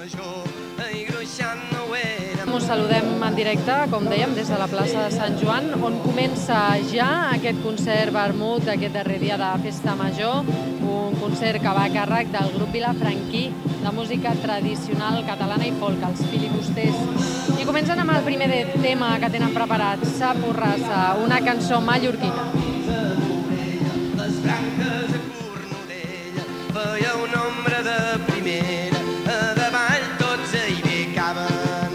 Us saludem en directe, com dèiem, des de la plaça de Sant Joan, on comença ja aquest concert vermut, aquest darrer dia de Festa Major, un concert que va a càrrec del grup vilafranquí de música tradicional catalana i folk, els filibusters. I comencen amb el primer tema que tenen preparat, Sa Borrassa, una cançó mallorquina. Les branques a Cornudella feia un ombra de primera, a davall tots hi becaven.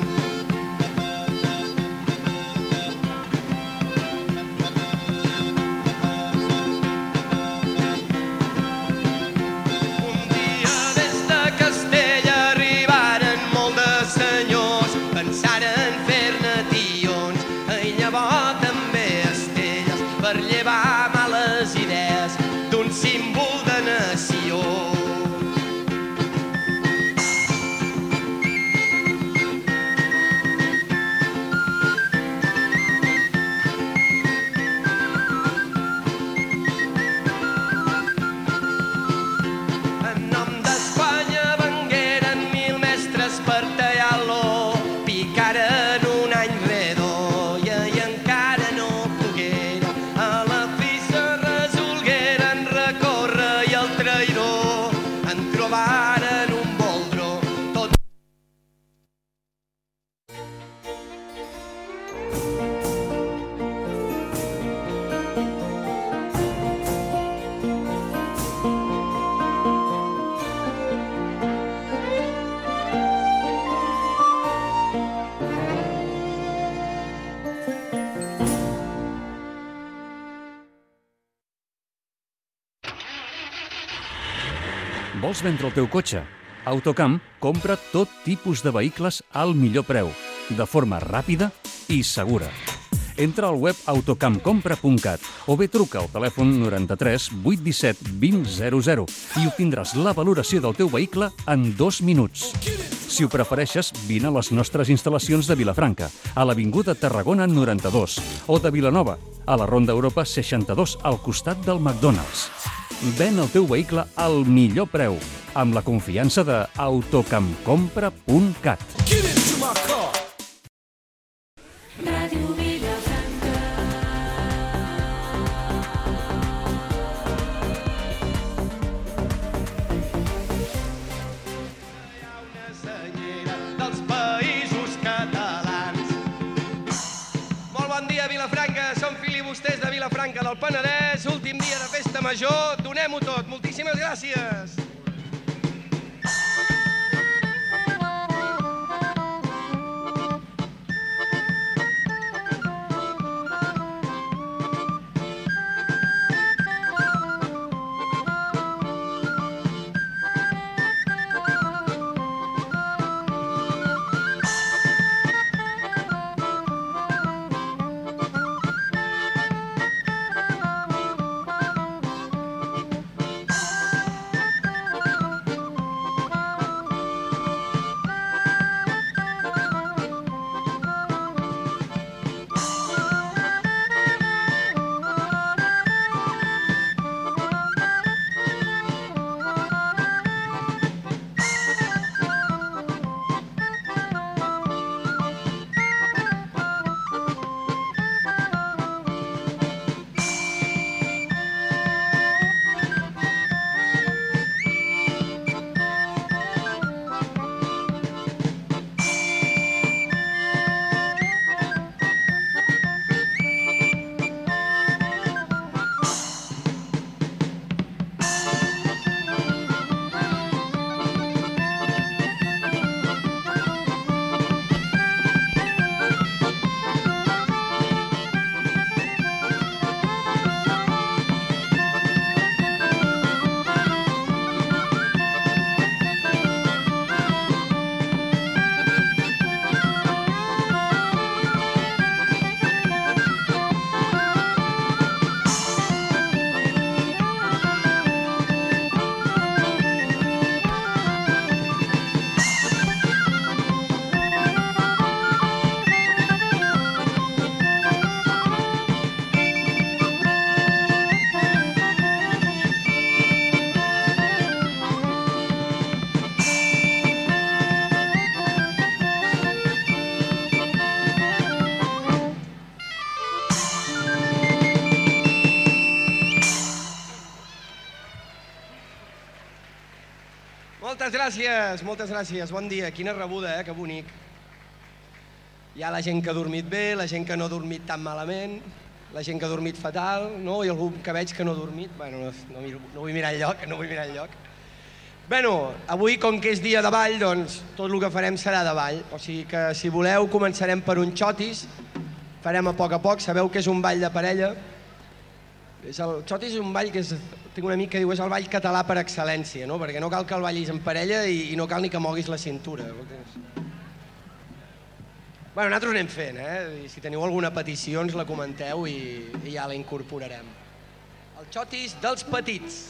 Vols vendre el teu cotxe? Autocamp compra tot tipus de vehicles al millor preu, de forma ràpida i segura. Entra al web autocampcompra.cat o bé truca al telèfon 93 817 2000 i obtindràs la valoració del teu vehicle en 2 minuts. Si ho prefereixes, vine a les nostres instal·lacions de Vilafranca, a l'Avinguda Tarragona 92, o de Vilanova, a la Ronda Europa 62, al costat del McDonald's. Ven el teu vehicle al millor preu, amb la confiança de autocampcompra.cat. Ràdio Vilafranca. Una senyera dels països catalans. Molt bon dia, Vilafranca. Som filibusters de Vilafranca del Penedès. Últim dia de Festa Major. Donem-ho tot. Moltíssimes gràcies. moltes gràcies. Bon dia. Quina rebuda, que bonic. Hi ha la gent que ha dormit bé, la gent que no ha dormit tan malament, la gent que ha dormit fatal, no? I algú que veig que no ha dormit. Bueno, no vull mirar enlloc, Bueno, avui, com que és dia de ball, doncs tot el que farem serà de ball. O sigui que, si voleu, començarem per un xotis, farem a poc. Sabeu que és un ball de parella? El xotis és un ball que tinc un amic que diu és el ball català per excel·lència, no? Perquè no cal que el ballis en parella i no cal ni que moguis la cintura. Bueno, nosaltres ho anem fent, I si teniu alguna petició ens la comenteu i ja la incorporarem. El xotis dels petits.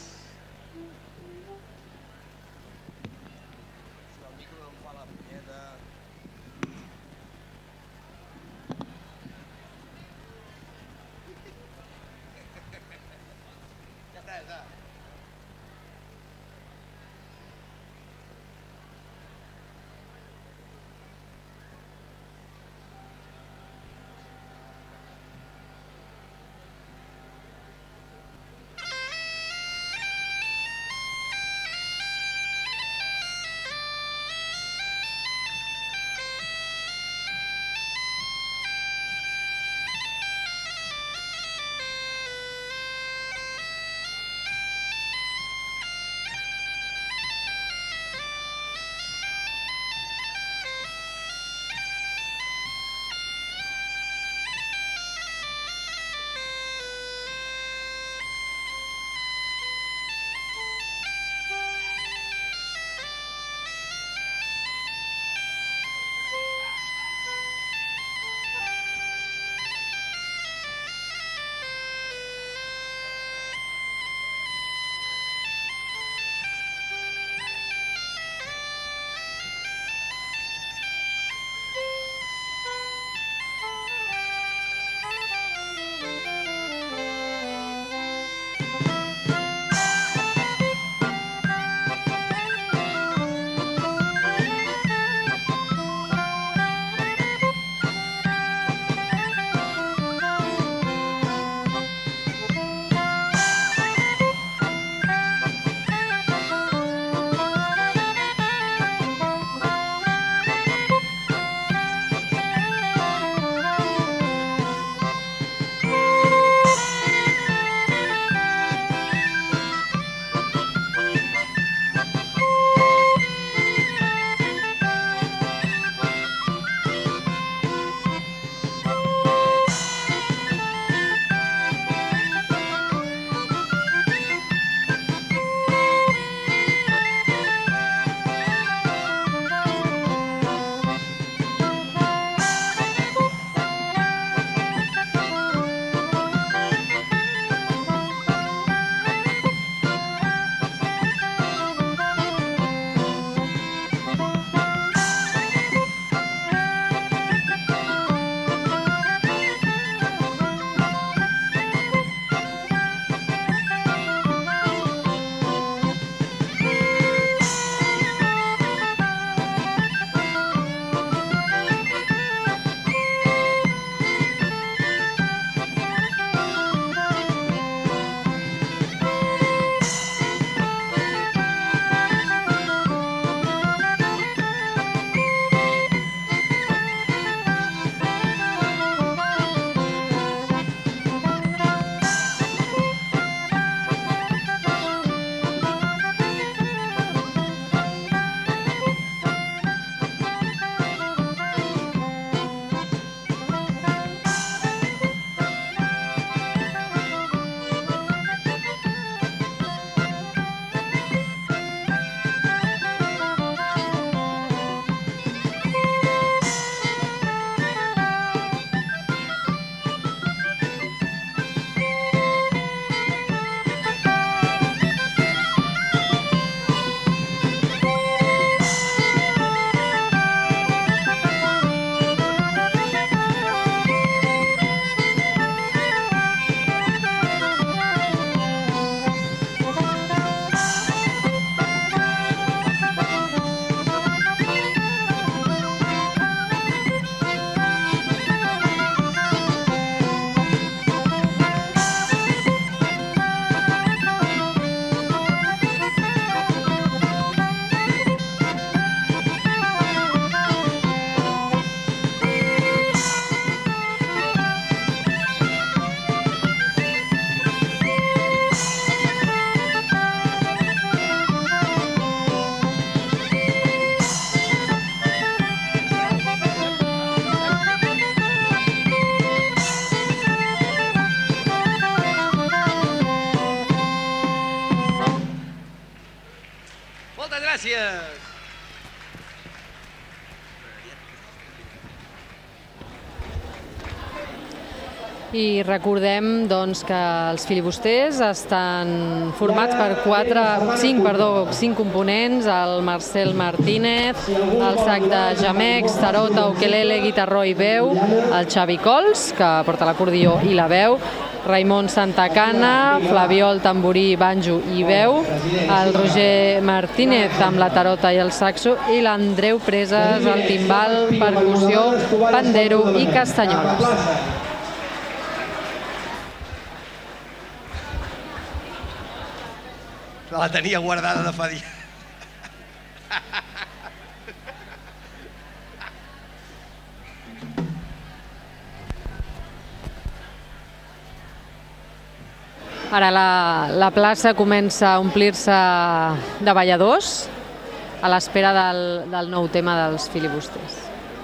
I recordem que els filibusters estan formats per 5 components: el Marcel Martínez, el sac de gemecs, tarota, ukelele, guitarró i veu, el Xavi Cols, que porta l'acordió i la veu, Raimon Santacana, flabiol, tamborí, banjo i veu, el Roger Martínez amb la tarota i el saxo i l'Andreu Preses, el timbal, percussió, pandero i castanyoles. La tenia guardada de fa dies. Ara la plaça comença a omplir-se de balladors a l'espera del nou tema dels filibusters.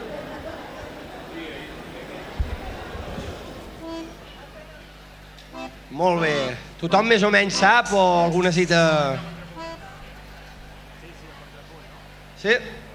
Molt bé. Tothom més o menys sap o alguna cita? Sí?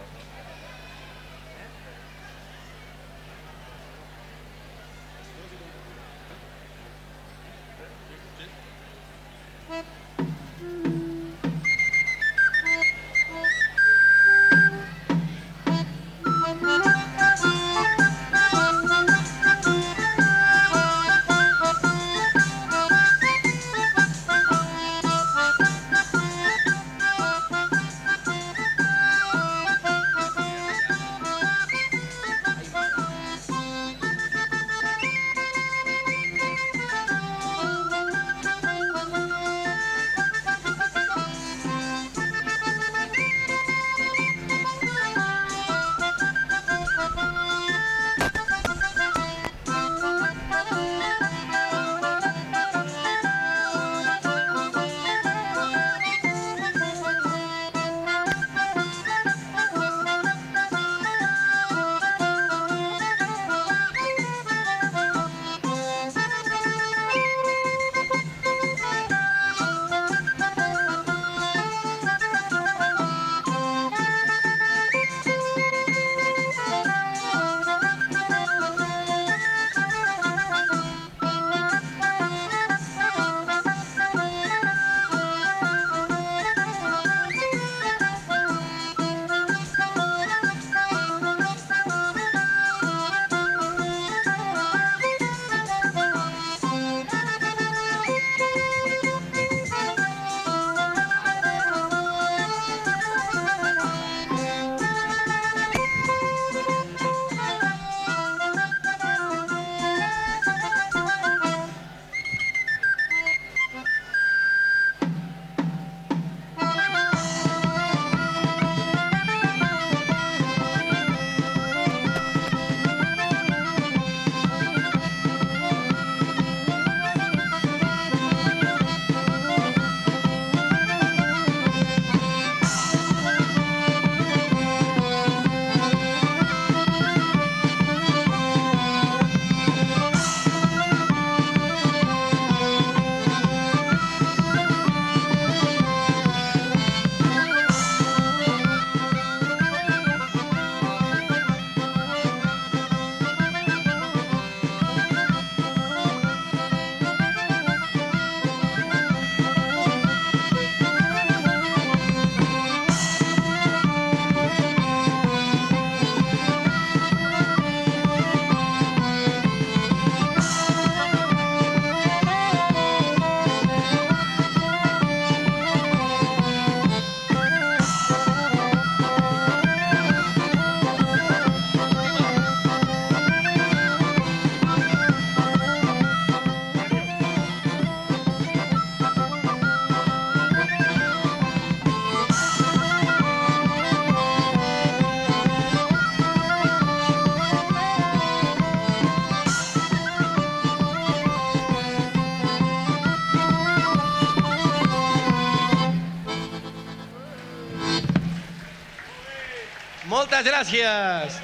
Moltes gràcies.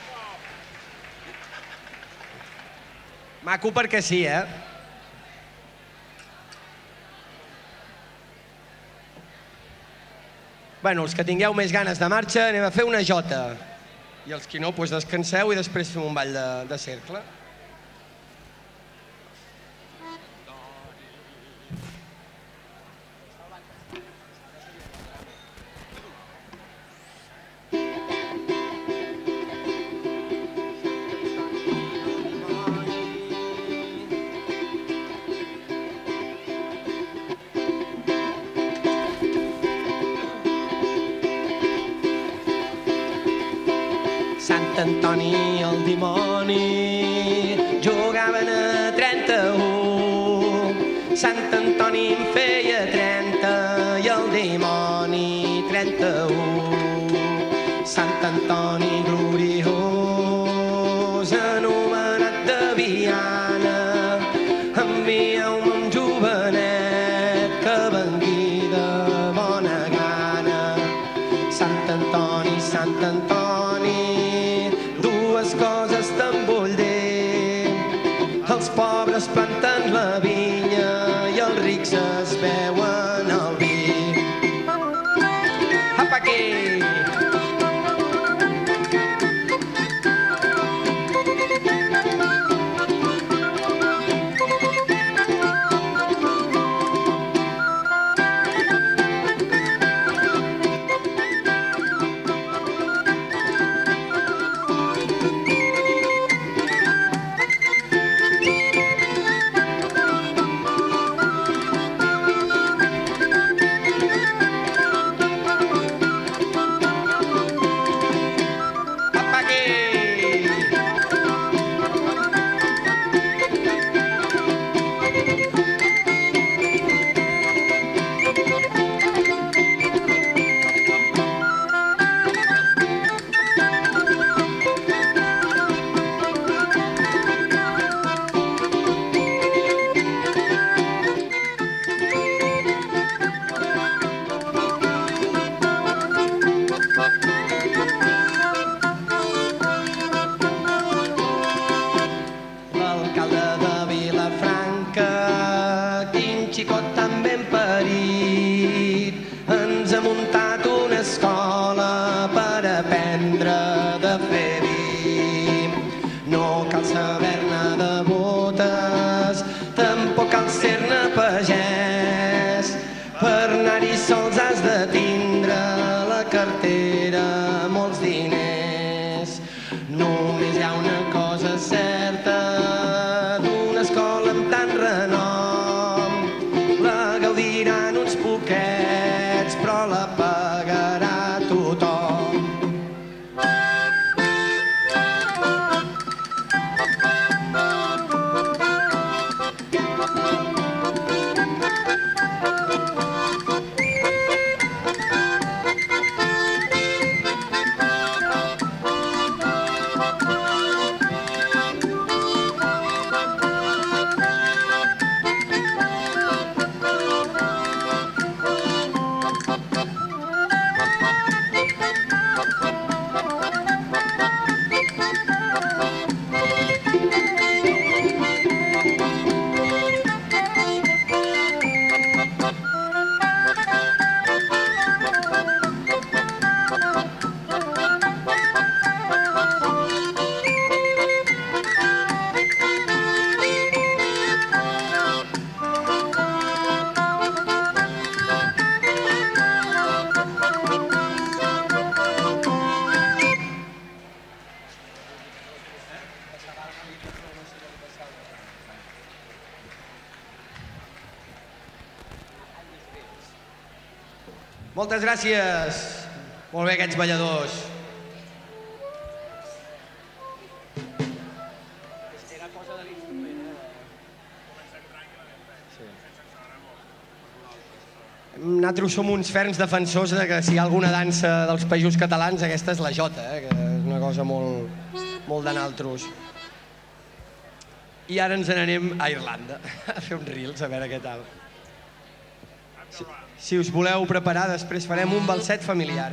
Maco perquè sí, Bueno, els que tingueu més ganes de marxa, anem a fer una jota. I els que no, doncs descanseu i després fem un ball de cercle. Antoni i el dimoni jugaven a 31. Sant Antoni en feia 30 i el dimoni 31. Sant Antoni gloriós, anomenat de Viana, envia-me un jovenet que vengui de bona gana. Sant Antoni, dues coses te'n vull dir. Els pobres planten la vinya i els rics es beuen el vi. Apa aquí! Moltes gràcies. Molt bé, aquests balladors. Era cosa de l'instrument. Nosaltres som uns ferms defensors de que si hi ha alguna dansa dels països catalans, aquesta és la jota, que és una cosa molt de naltros. I ara ens n'anem a Irlanda a fer uns reels, a veure què tal. Si us voleu preparar, després farem un balset familiar,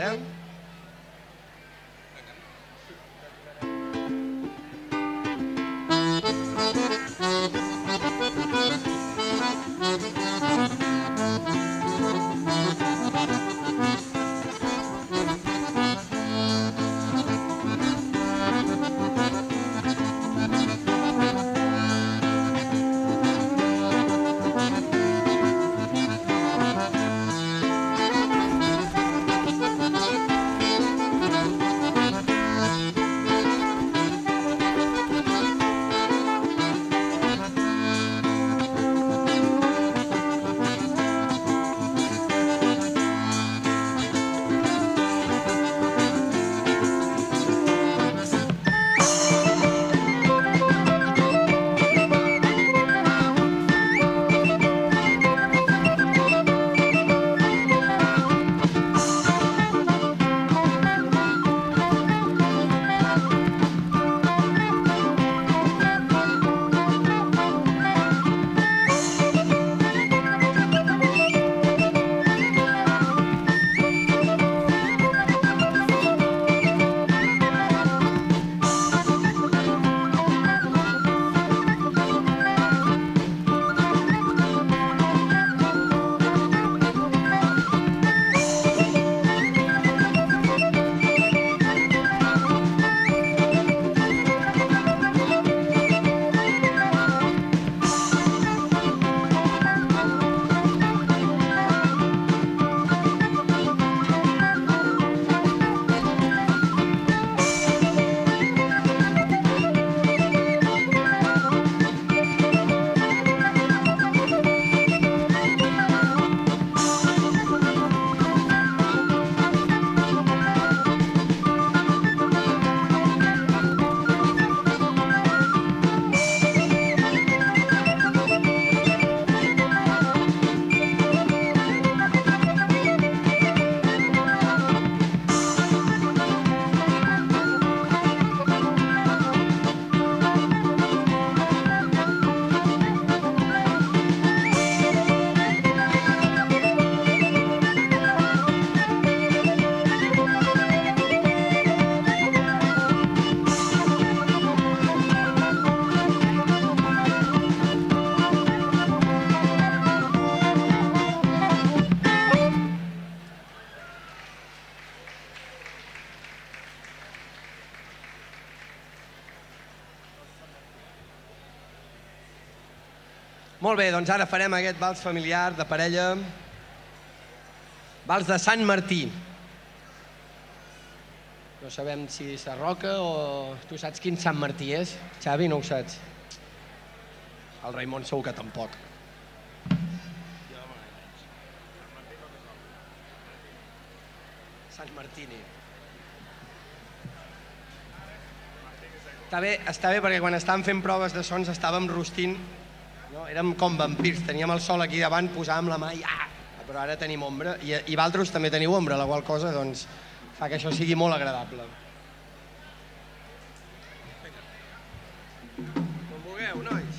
Molt bé, doncs ara farem aquest vals familiar de parella. Vals de Sant Martí. No sabem si Sarroca o... Tu saps quin Sant Martí és? Xavi, no ho saps? El Raimon segur que tampoc. Sant Martini. Està bé perquè quan estàvem fent proves de sons estàvem rostint, no? Érem com vampirs, teníem el sol aquí davant, posàvem la mà i però ara tenim ombra i vosaltres també teniu ombra, la qual cosa doncs, fa que això sigui molt agradable. Com vulgueu, nois.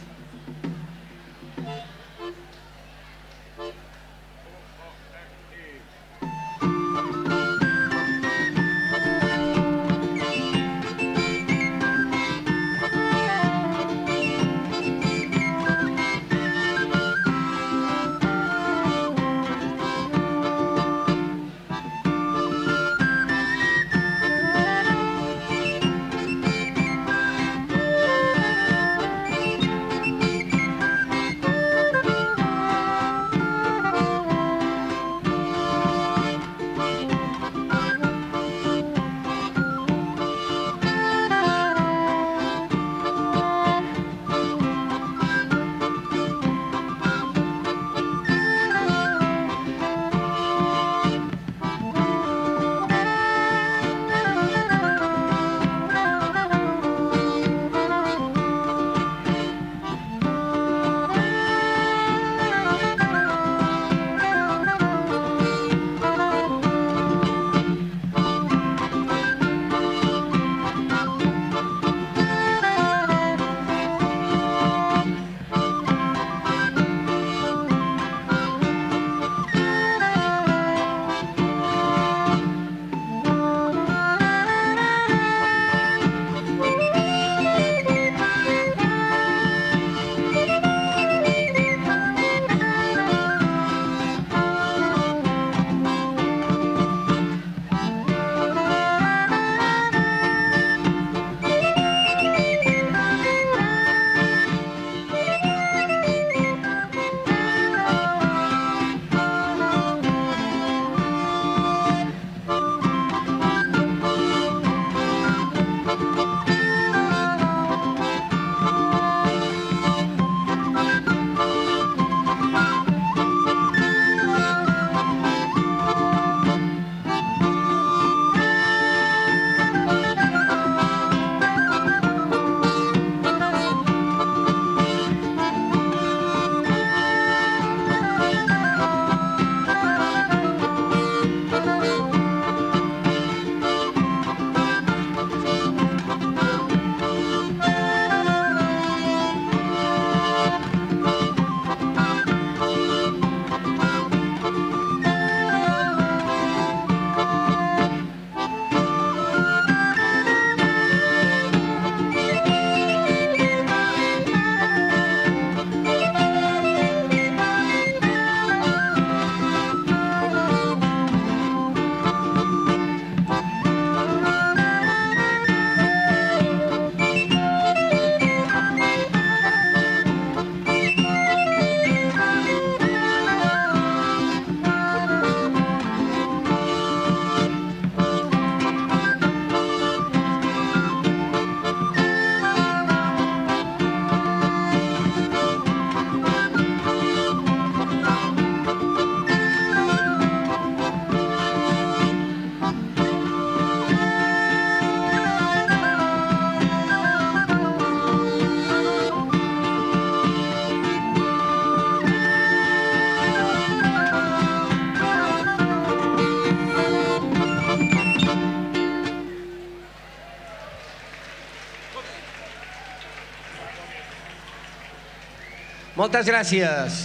Moltes gràcies.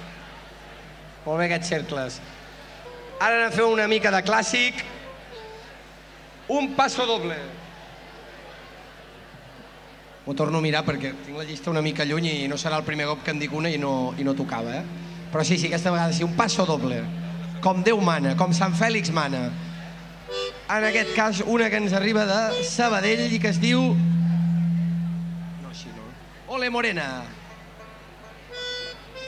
Molt bé aquests cercles. Ara anem a fer una mica de clàssic. Un paso doble. M'ho torno a mirar perquè tinc la llista una mica lluny i no serà el primer cop que en dic una i no tocava, eh? Però sí, aquesta vegada sí, un paso doble. Com Déu mana, com Sant Fèlix mana. En aquest cas, una que ens arriba de Sabadell i que es diu... No, així no. Ole Morena.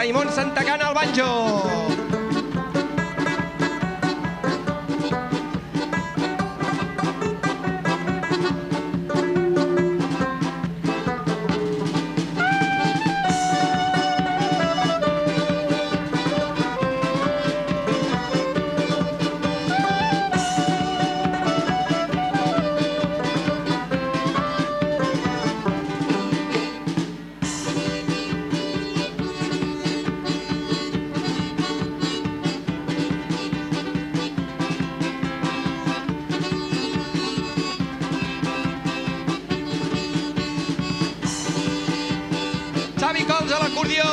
Raimon Santacana al banjo. Xavi Cols a l'acordió.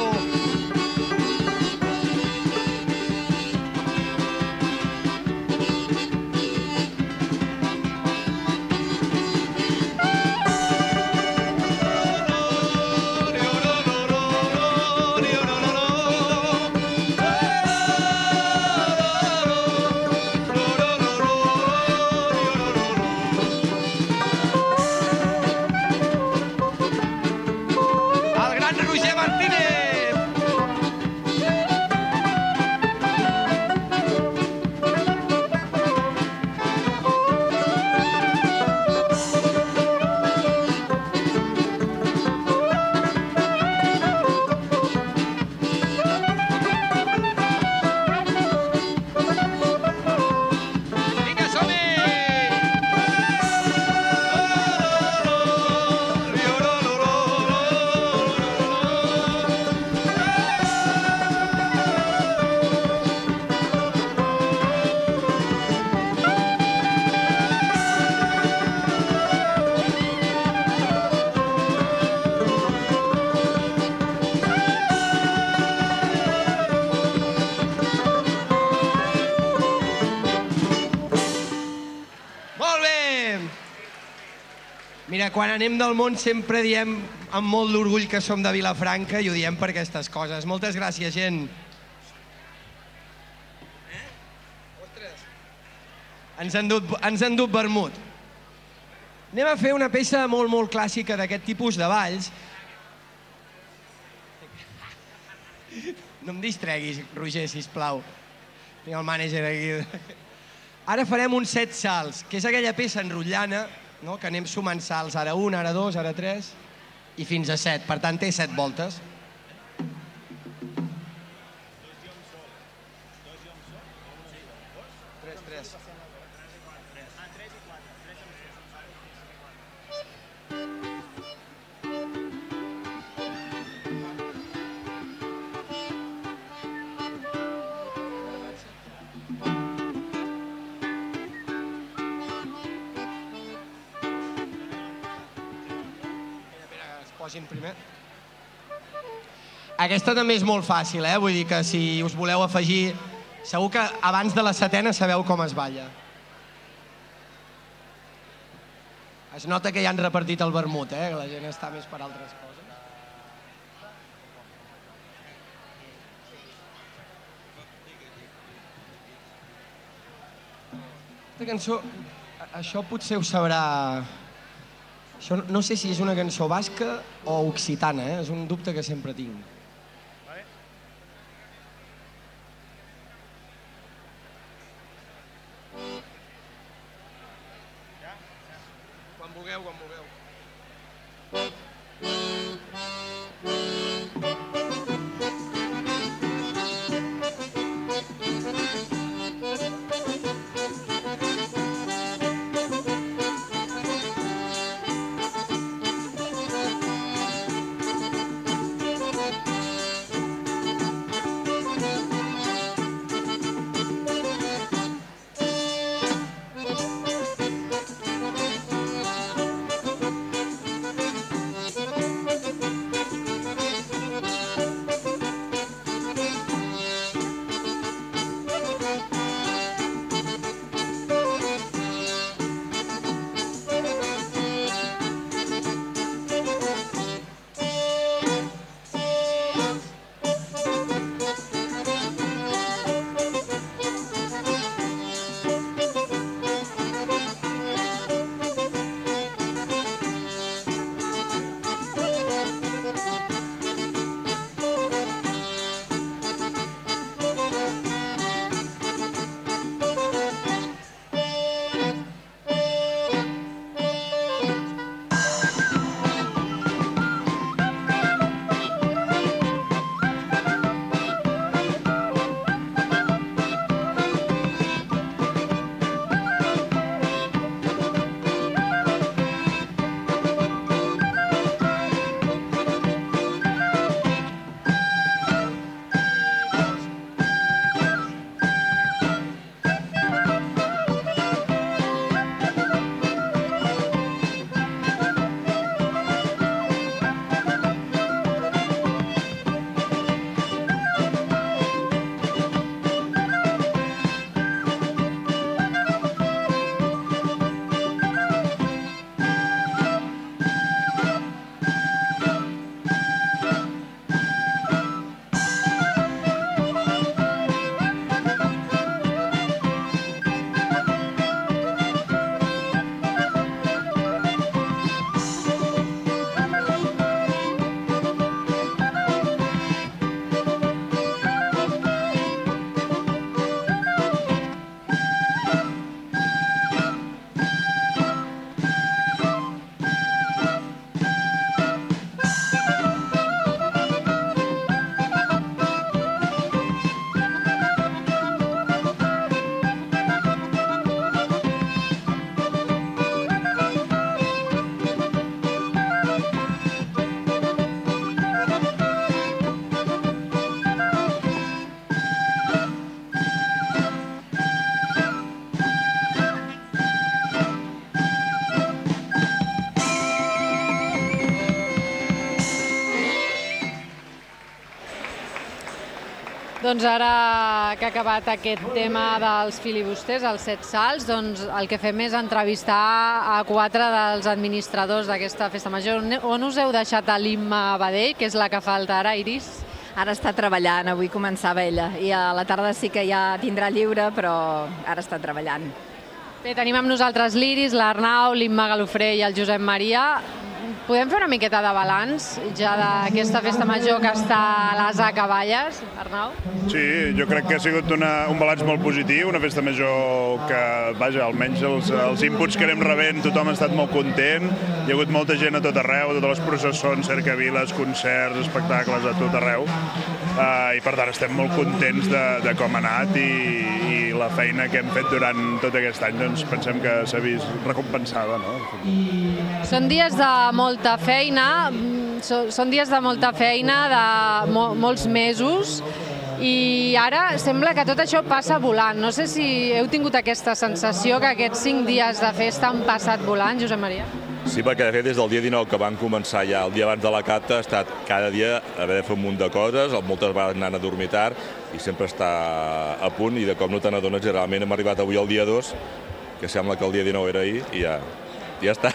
El gran Roger Martínez. Vinga, som-hi! Molt bé! Mira, quan anem del món sempre diem amb molt d'orgull que som de Vilafranca i ho diem per aquestes coses. Moltes gràcies, gent. Ostres! Ens han dut vermut. Anem a fer una peça molt, molt clàssica d'aquest tipus de balls. No em distreguis, Roger, sisplau. Tinc el mànager aquí. Ara farem uns 7 salts, que és aquella peça enrotllana, no? Que anem sumant salts, ara 1, ara 2, ara 3, i fins a 7. Per tant, té 7 voltes. Tres. Posin primer. Aquesta també és molt fàcil, vull dir que si us voleu afegir... Segur que abans de la 7ª sabeu com es balla. Es nota que ja han repartit el vermut, que la gent està més per altres coses. Aquesta cançó, això potser ho sabrà... Això no sé si és una cançó basca o occitana, és un dubte que sempre tinc. Quan vulgueu, quan vulgueu. Doncs ara que ha acabat aquest tema dels filibusters, els 7 salts, doncs el que fem és entrevistar a 4 dels administradors d'aquesta festa major. On us heu deixat a l'Imma Badell, que és la que falta ara, Iris? Ara està treballant, avui començava ella, i a la tarda sí que ja tindrà lliure, però ara està treballant. Bé, tenim amb nosaltres l'Iris, l'Arnau, l'Imma Galofré i el Josep Maria. Podem fer una miqueta de balanç ja d'aquesta festa major que està a les acaballes, Arnau? Sí, jo crec que ha sigut un balanç molt positiu, una festa major que, vaja, almenys els inputs que anem rebent, tothom ha estat molt content, hi ha hagut molta gent a tot arreu, totes les processons, cercaviles, concerts, espectacles a tot arreu, i per tant estem molt contents de com ha anat i la feina que hem fet durant tot aquest any doncs pensem que s'ha vist recompensada, no? Són dies de molta feina, de molts mesos, i ara sembla que tot això passa volant. No sé si heu tingut aquesta sensació que aquests 5 dies de festa han passat volant, Josep Maria? Sí, perquè de fet des del dia 19 que van començar ja el dia abans de la cata ha estat cada dia haver de fer un munt de coses, moltes vegades anant a dormir tard i sempre està a punt i de cop no te n'adones i realment hem arribat avui al dia 2, que sembla que el dia 19 era ahir i ja està.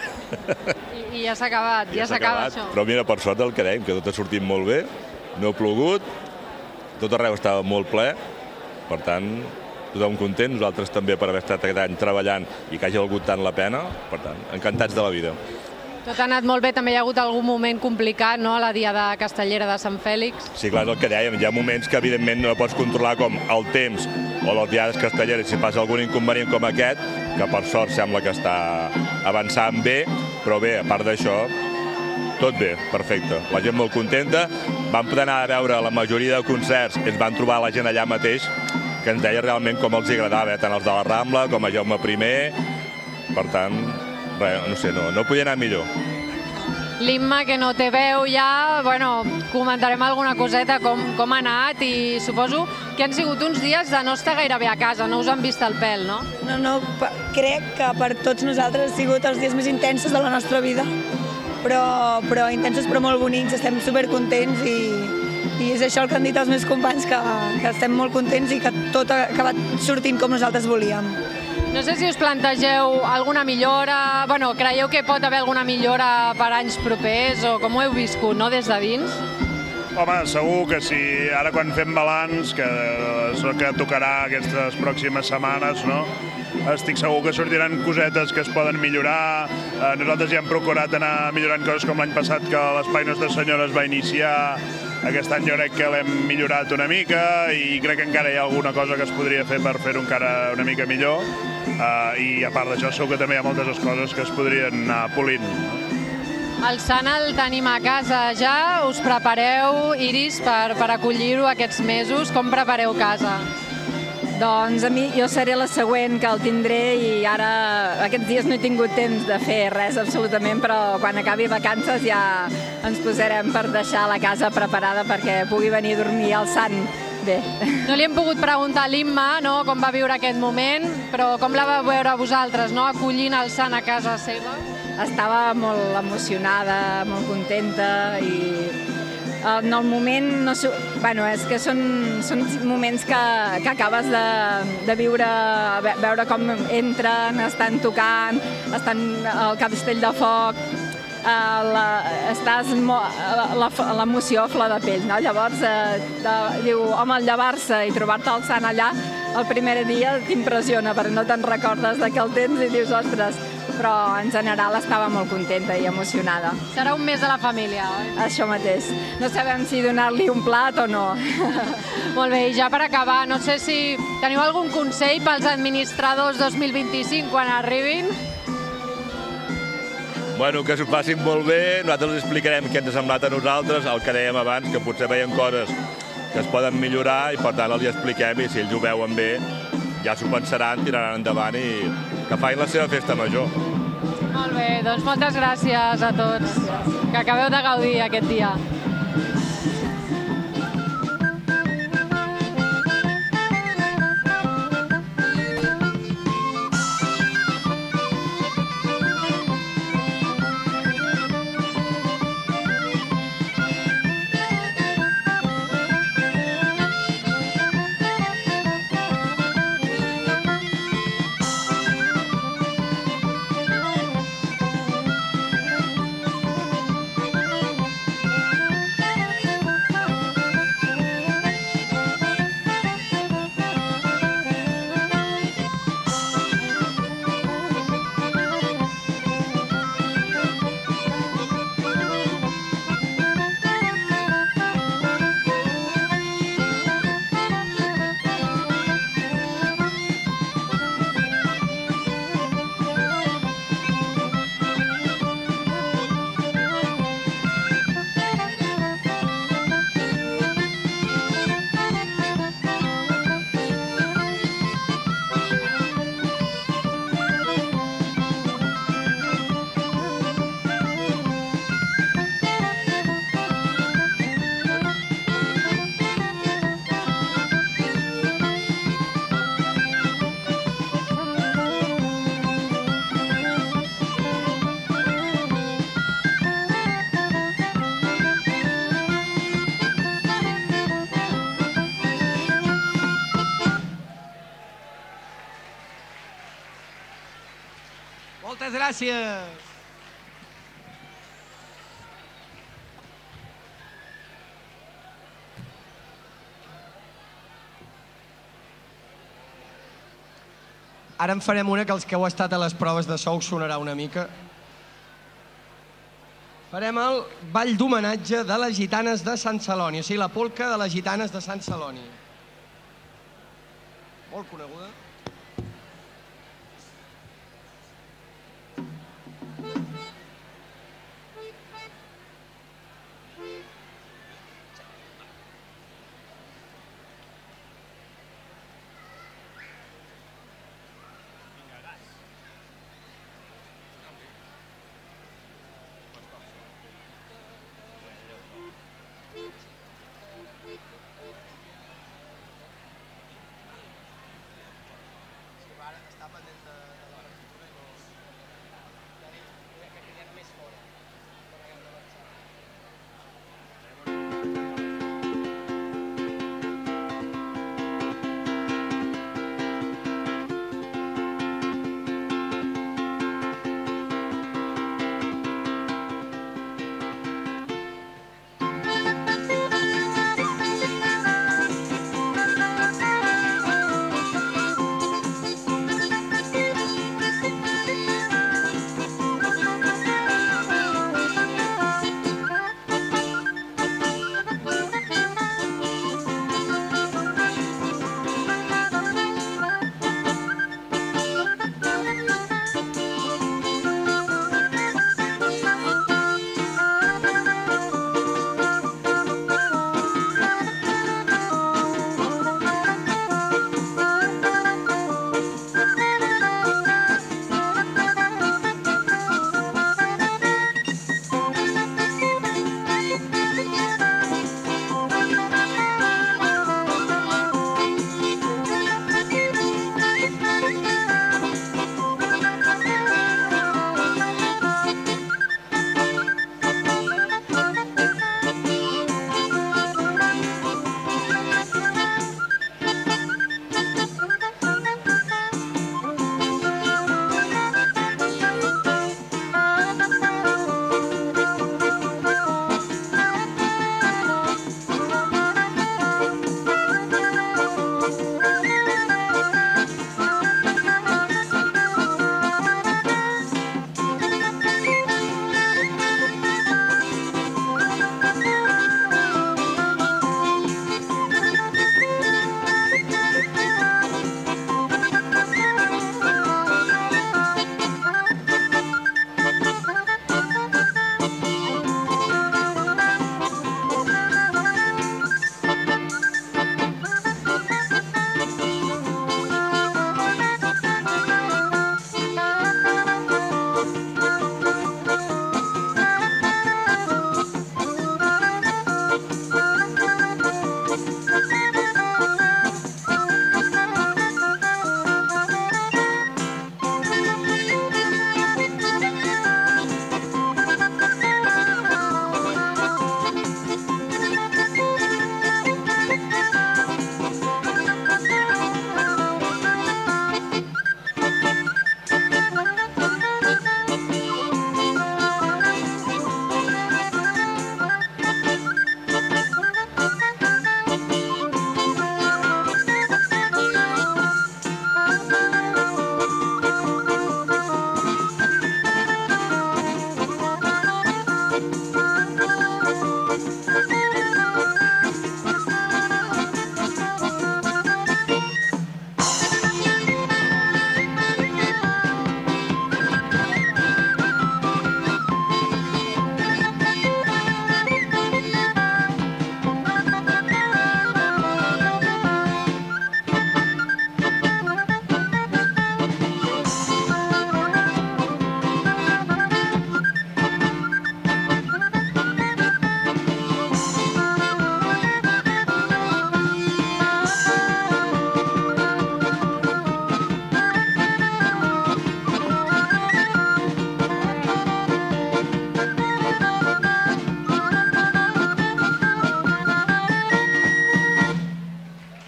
I ja s'ha acabat, ja s'ha acabat això. Però mira, per sort el que dèiem, que tot ha sortit molt bé, no ha plogut, tot arreu estava molt ple, per tant, tothom content, nosaltres també per haver estat aquest any treballant i que hagi valgut tant la pena, per tant, encantats de la vida. Tot ha anat molt bé, també hi ha hagut algun moment complicat, no?, a la Diada Castellera de Sant Fèlix. Sí, clar, és el que dèiem, hi ha moments que evidentment no pots controlar com el temps o les Diades Castelleres, si passa algun inconvenient com aquest, que per sort sembla que està avançant bé, però bé, a part d'això, tot bé, perfecte. La gent molt contenta, vam poder anar a veure la majoria de concerts, ens van trobar la gent allà mateix, que ens deia realment com els agradava, tant els de la Rambla com a Jaume I, per tant, res, no sé, no podia anar millor. L'Imma, que no té veu ja, bueno, comentarem alguna coseta com ha anat i suposo que han sigut uns dies de no estar gaire bé a casa, no us han vist el pèl, no? No, crec que per tots nosaltres ha sigut els dies més intensos de la nostra vida, però intensos però molt bonics, estem supercontents i és això el que han dit els meus companys, que estem molt contents i que tot ha acabat sortint com nosaltres volíem. No sé si us plantegeu alguna millora, bueno, creieu que pot haver alguna millora per anys propers o com ho heu viscut, no?, des de dins? Home, segur que sí, ara quan fem balanç, que és el que tocarà aquestes pròximes setmanes, no?, estic segur que sortiran cosetes que es poden millorar. Nosaltres ja hem procurat anar millorant coses com l'any passat, que l'Espai Nostra Senyora es va iniciar. Aquest any jo crec que l'hem millorat una mica i crec que encara hi ha alguna cosa que es podria fer per fer-ho encara una mica millor. I a part d'això segur que també hi ha moltes coses que es podrien anar polint. El Sant el tenim a casa ja, us prepareu, Iris, per acollir-ho aquests mesos? Com prepareu casa? Doncs a mi, jo seré la següent que el tindré i ara aquests dies no he tingut temps de fer res absolutament, però quan acabi vacances ja ens posarem per deixar la casa preparada perquè pugui venir a dormir al Sant bé. No li hem pogut preguntar a l'Imma, no?, com va viure aquest moment, però com la vau veure vosaltres, no?, acollint el Sant a casa seva? Estava molt emocionada, molt contenta i en el moment, no sé, bueno, és que són moments que acabes de viure, veure com entren, estan tocant, estan al Castell de Foc, estàs l'emoció a flor de pell, no? Llavors, diu, home, llevar-se i trobar-te al Sant allà el primer dia t'impressiona, perquè no te'n recordes de que el tens i dius, ostres, però en general estava molt contenta i emocionada. Serà un mes de la família, oi? Això mateix. No sabem si donar-li un plat o no. Molt bé, i ja per acabar, no sé si teniu algun consell pels administradors 2025 quan arribin? Bueno, que s'ho facin molt bé, nosaltres els explicarem què ens ha semblat a nosaltres, el que dèiem abans, que potser veiem coses que es poden millorar i per tant els hi expliquem i si ells ho veuen bé ja s'ho pensaran, tiraran endavant i que facin la seva festa major. Molt bé, doncs moltes gràcies a tots. Que acabeu de gaudir aquest dia. Moltes gràcies. Ara en farem una que els que heu estat a les proves de so us sonarà una mica. Farem el ball d'homenatge de les gitanes de Sant Celoni, o sigui, la polca de les gitanes de Sant Celoni. Molt coneguda.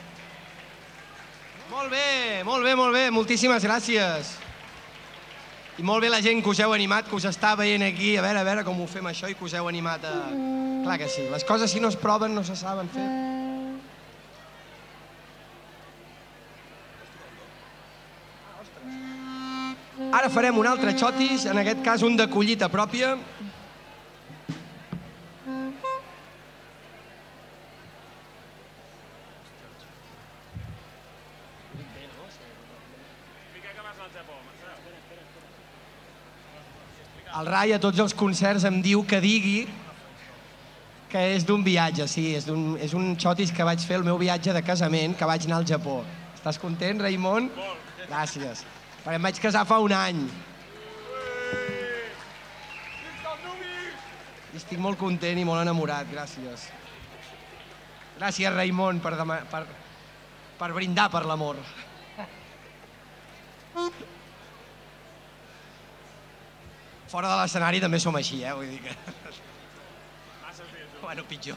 Molt bé, moltíssimes gràcies. I molt bé la gent que us heu animat, que us està veient aquí, a veure com ho fem això i que us heu animat a... Clar que sí, les coses si no es proven no se saben fer. Ara farem un altre xotis, en aquest cas un de collita pròpia. El Rai a tots els concerts em diu que digui que és d'un viatge, sí, és un xotis que vaig fer el meu viatge de casament, que vaig anar al Japó. Estàs content, Raimon? Gràcies. Perquè em vaig casar fa un any. I estic molt content i molt enamorat, gràcies. Gràcies, Raimon, per brindar per l'amor. Fora de l'escenari també som així, vull dir que... Bueno, pitjor.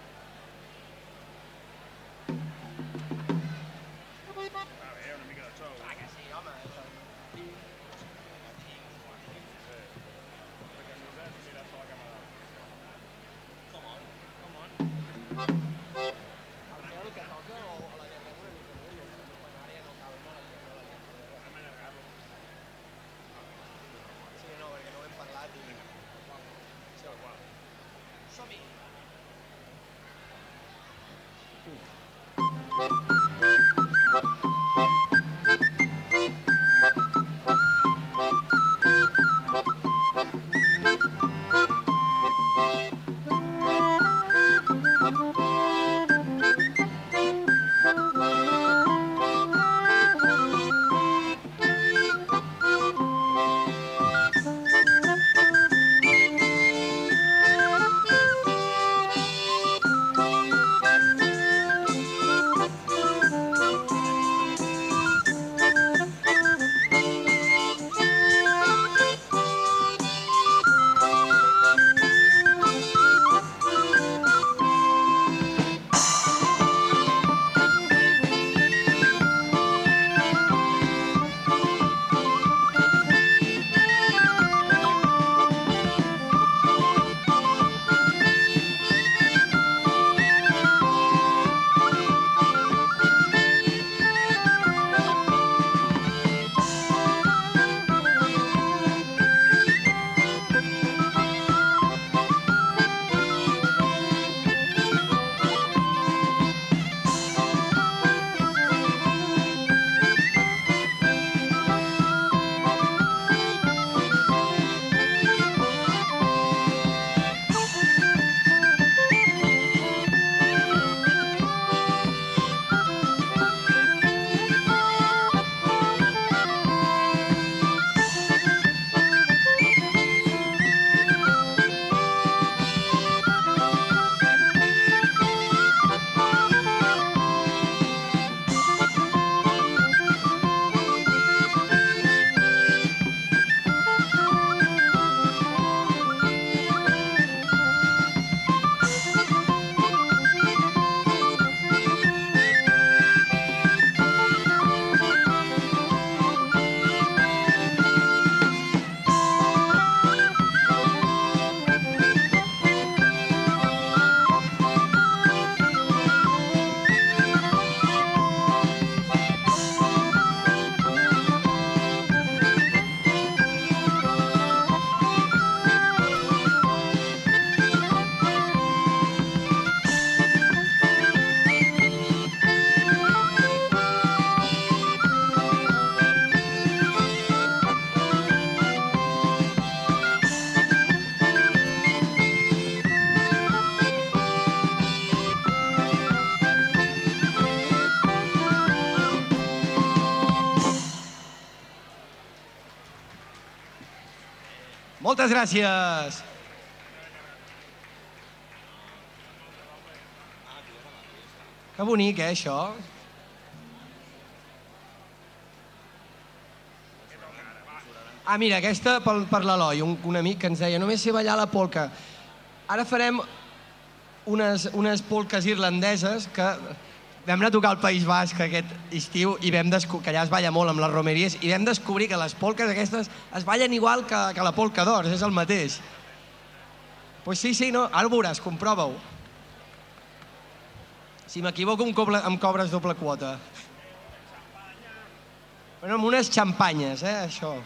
Moltes gràcies. Que bonic, això? Ah, mira, aquesta per l'Eloi, un amic que ens deia només sé ballar la polca. Ara farem unes polques irlandeses que vam anar a tocar al País Basc aquest estiu i vam descobrir, que allà es balla molt amb les romeries, i vam descobrir que les polques aquestes es ballen igual que la polca d'Ors, és el mateix. Pues sí, no, ara ho veuràs, comprova-ho. Si m'equivoco em cobres doble quota. Bueno, amb unes xampanyes, això.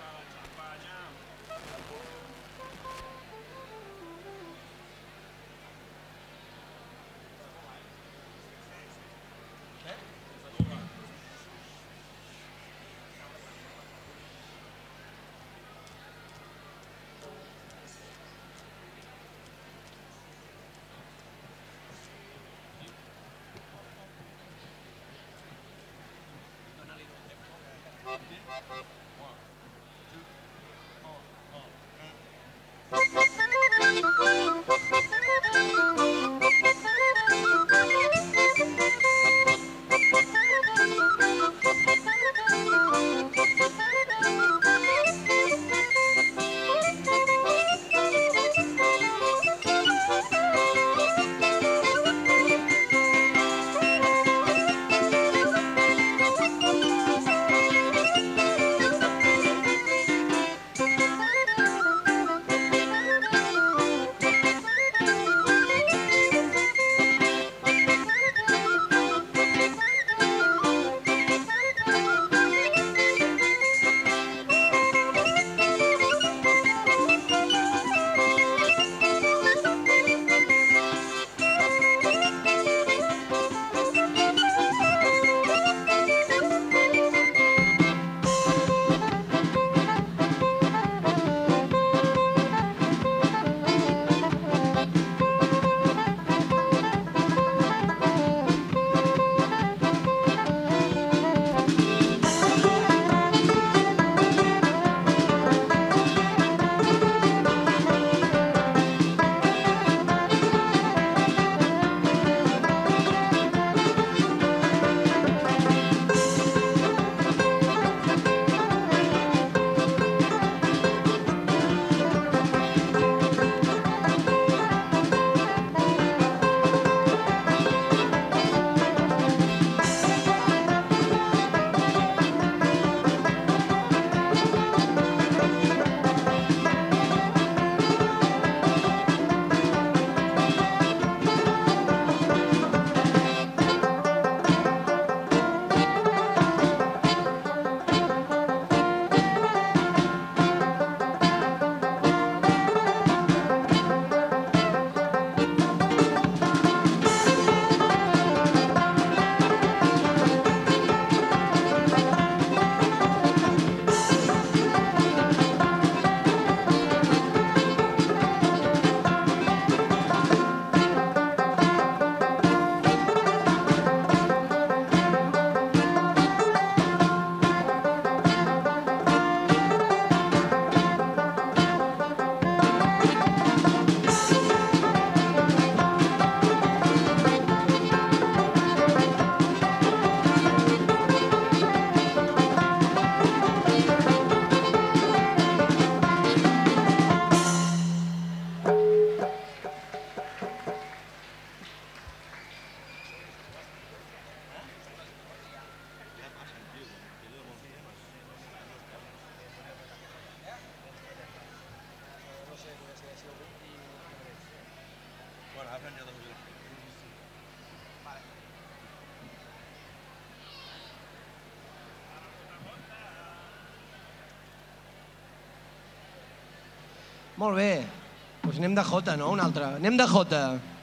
Molt bé, doncs anem de jota, no? Un altre. Anem de jota.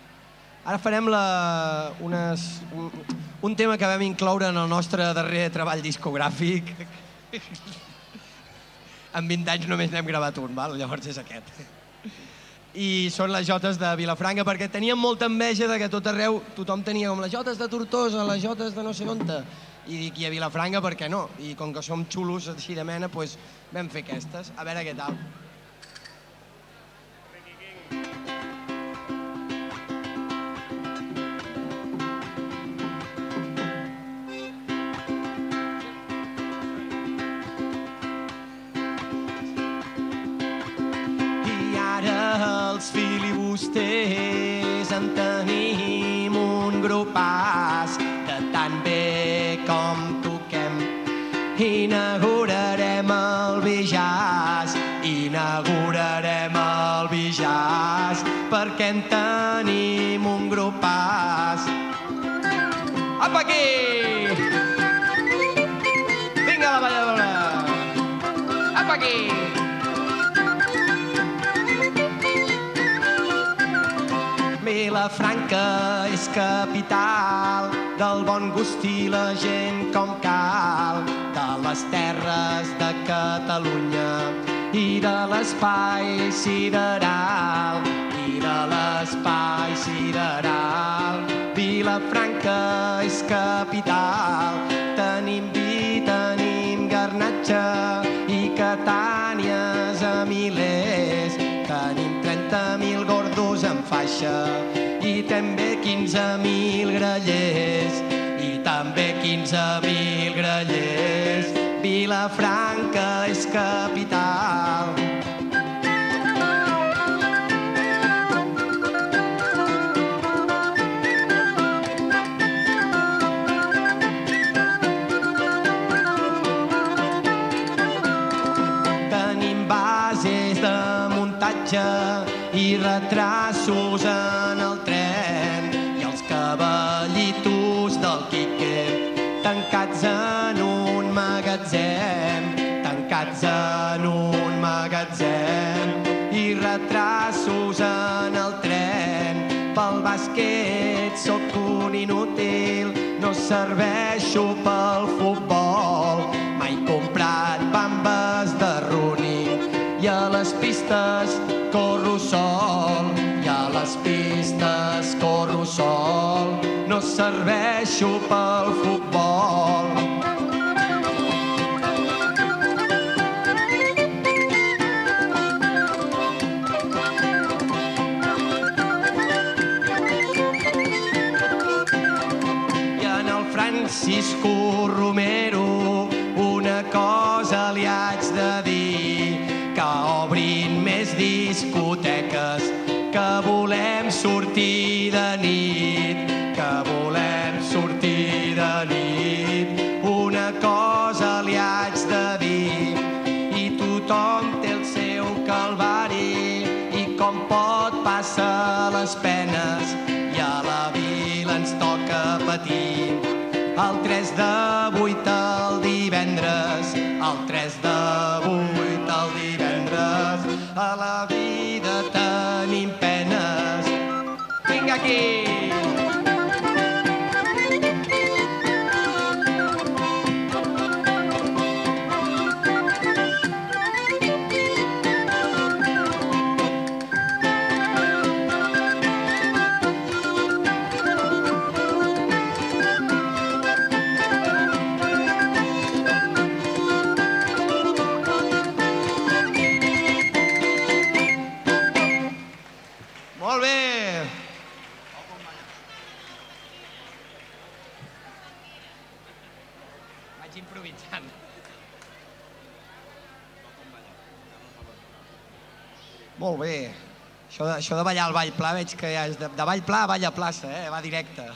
Ara farem un tema que vam incloure en el nostre darrer treball discogràfic. En 20 anys només n'hem gravat un, val? Llavors és aquest. I són les jotes de Vilafranca, perquè teníem molta enveja de que tot arreu tothom tenia com les jotes de Tortosa, les jotes de no sé on. I dic, i a Vilafranca per què no? I com que som xulos així de mena, doncs vam fer aquestes. A veure què tal. Els filibusters en tenim un grupàs de tan bé com toquem. Inaugurarem el Bijàs, perquè en tenim un grupàs. Apa aquí! Vinga la balladora! Apa aquí! Vilafranca és capital del bon gust i la gent com cal, de les terres de Catalunya i de l'espai sideral, Vilafranca és capital, tenim vi, tenim garnatge i catànies a milers, tenim 30.000 gordos en faixa i també 15.000 grallers, Vilafranca és capital. I retrasos en el tren i els cavallitos del Quique tancats en un magatzem, i retrasos en el tren. Pel bàsquet sóc un inútil, no serveixo pel futbol, mai comprat bambes de running i a les pistes corro sol, no serveixo pel futbol. I en el Francisco Romero una cosa li haig de dir, que obrin més discoteques, que volem sortir de nit, una cosa li haig de dir, i tothom té el seu calvari, i com pot passa les penes, i a la vila ens toca patir. El 3 de 8 el divendres, a la vida tenim penes. Vinga aquí! Molt bé! Vaig improvisant. Molt bé. Això de ballar al Ball Pla veig que ja és de Ball Pla a Ball a Plaça, va directe.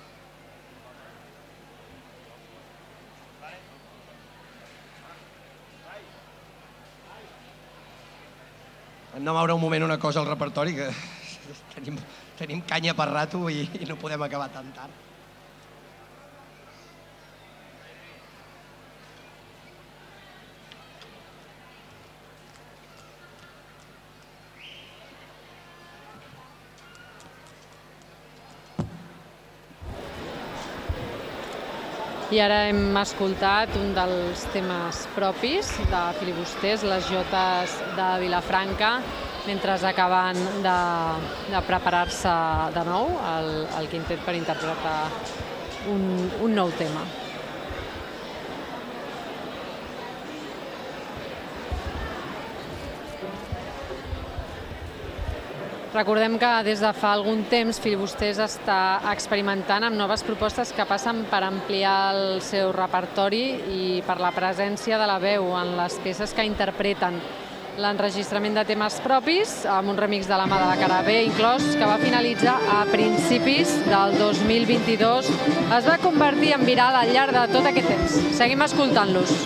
Hem de moure un moment una cosa al repertori, que tenim canya per rato i no podem acabar tan tard. I ara hem escoltat un dels temes propis de Filibusters, les jotes de Vilafranca, mentre acaben de preparar-se de nou el quintet per interpretar un nou tema. Recordem que des de fa algun temps Filibusters està experimentant amb noves propostes que passen per ampliar el seu repertori i per la presència de la veu en les peces que interpreten. l'enregistrament de temes propis, amb un remix de la mà de la Cara B inclòs, que va finalitzar a principis del 2022. Es va convertir en viral al llarg de tot aquest temps. Seguim escoltant-los.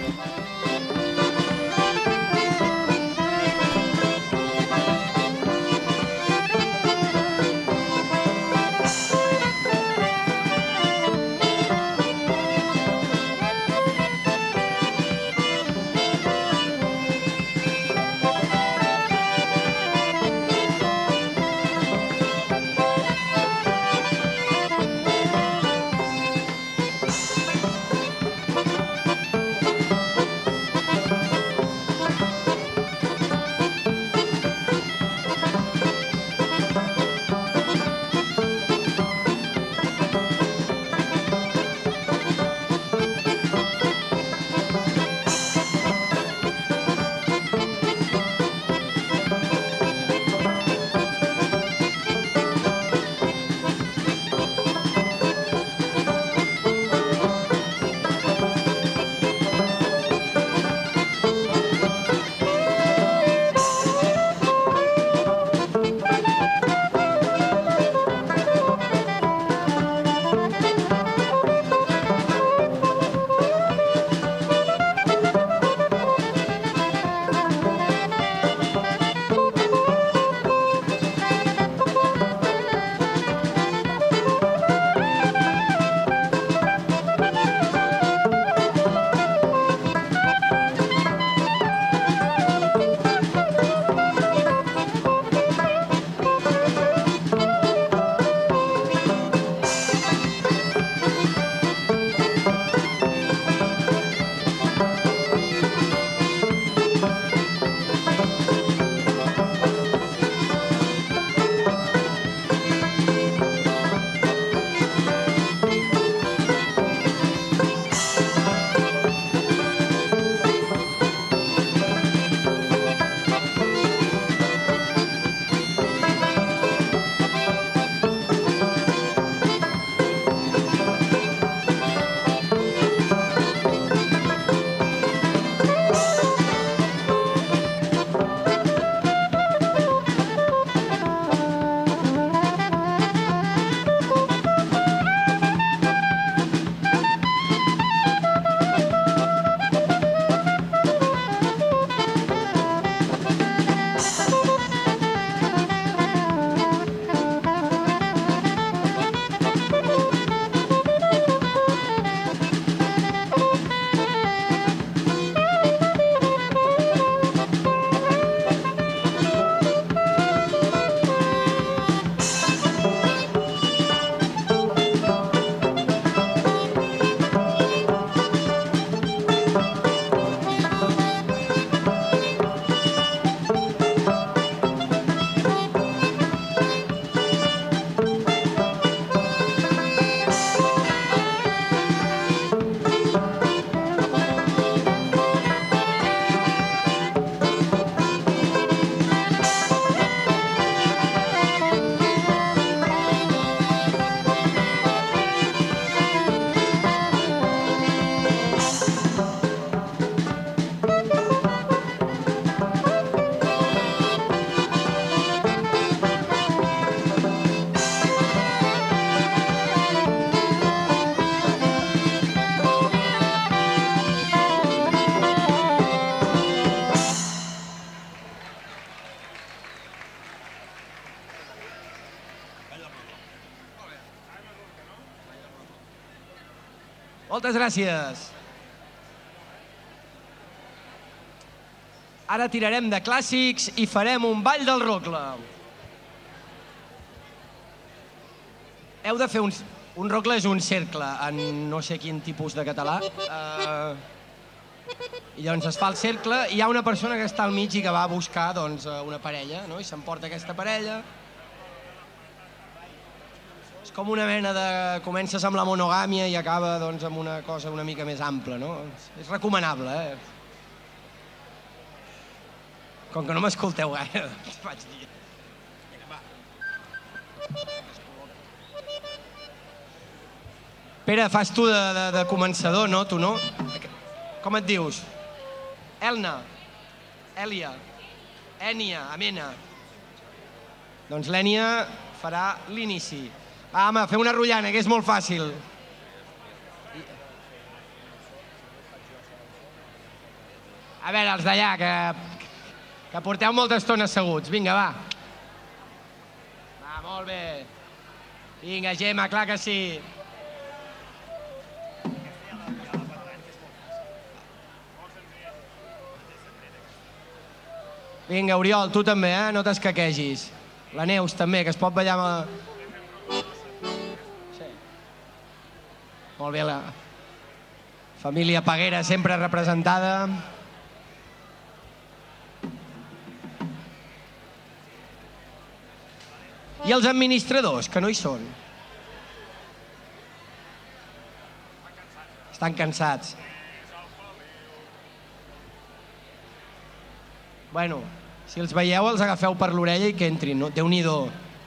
Moltes gràcies. Ara tirarem de clàssics i farem un ball del rocle. Heu de fer un rocle és un cercle, en no sé quin tipus de català. I llavors es fa el cercle i hi ha una persona que està al mig i que va a buscar una parella, no? I s'emporta aquesta parella. És com una mena de... Comences amb la monogàmia i acaba amb una cosa una mica més ampla, no? És recomanable, eh? Com que no m'escolteu gaire, vaig dir... Pere, fas tu de començador, no? Tu no? Com et dius? Elna. Èlia, Ènia, Amena. Doncs l'Ènia farà l'inici. Va, home, feu una rotllana, que és molt fàcil. A veure, els d'allà, que porteu molta estona asseguts. Vinga, va. Va, molt bé. Vinga, Gemma, clar que sí. Vinga, Oriol, tu també, no t'escaquegis. La Neus també, que es pot ballar amb... Sí. Molt bé, la família Peguera sempre representada. I els administradors, que no hi són? Estan cansats. Bueno, si els veieu, els agafeu per l'orella i que entrin, no? Déu-n'hi-do.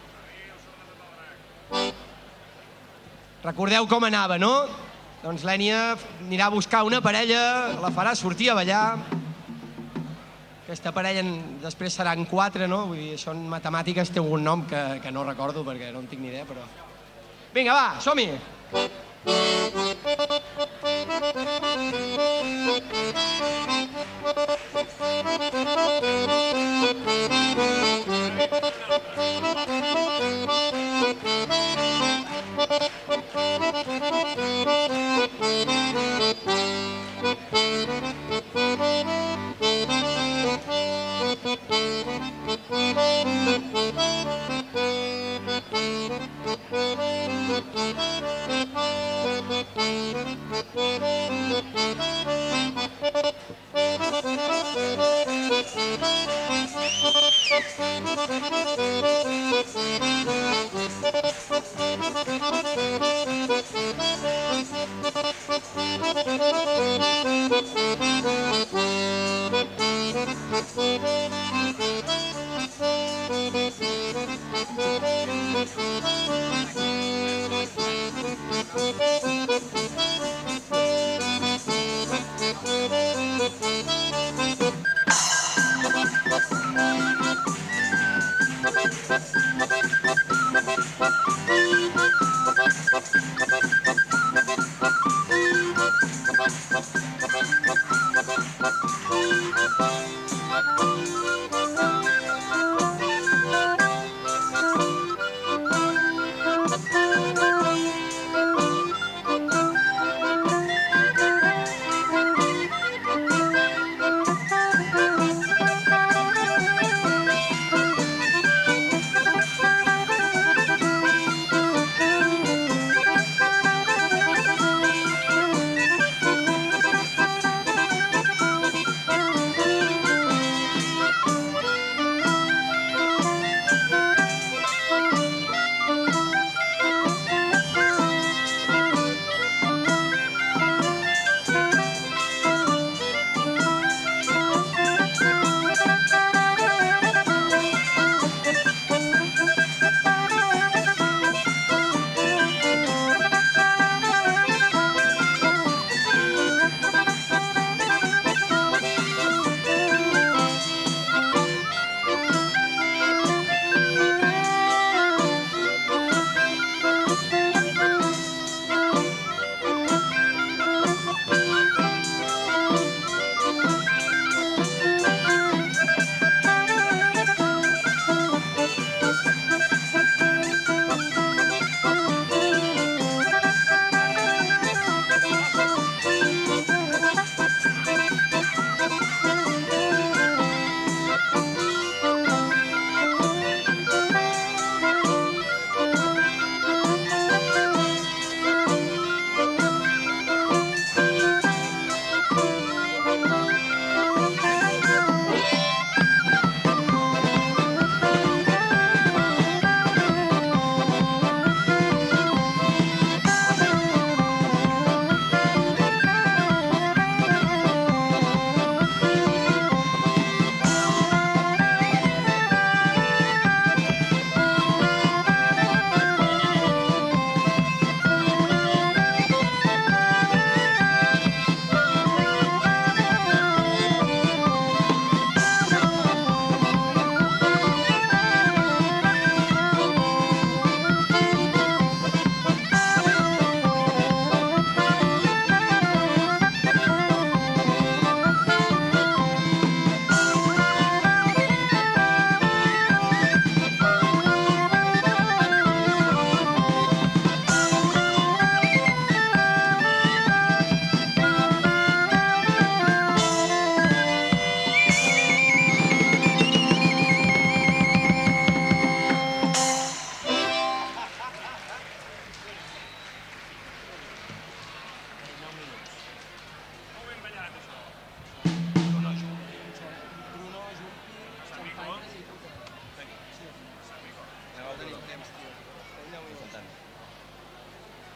Recordeu com anava, no? Doncs l'Ènia anirà a buscar una parella, la farà sortir a ballar. Aquesta parella després seran 4, no? Vull dir, això en matemàtiques té algun nom que no recordo perquè no en tinc ni idea, però... Vinga, va, som-hi!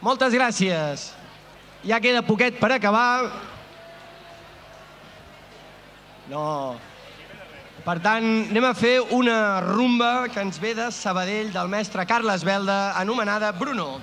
Moltes gràcies. Ja queda poquet per acabar. No. Per tant, anem a fer una rumba que ens ve de Sabadell, del mestre Carles Belda, anomenada Bruno.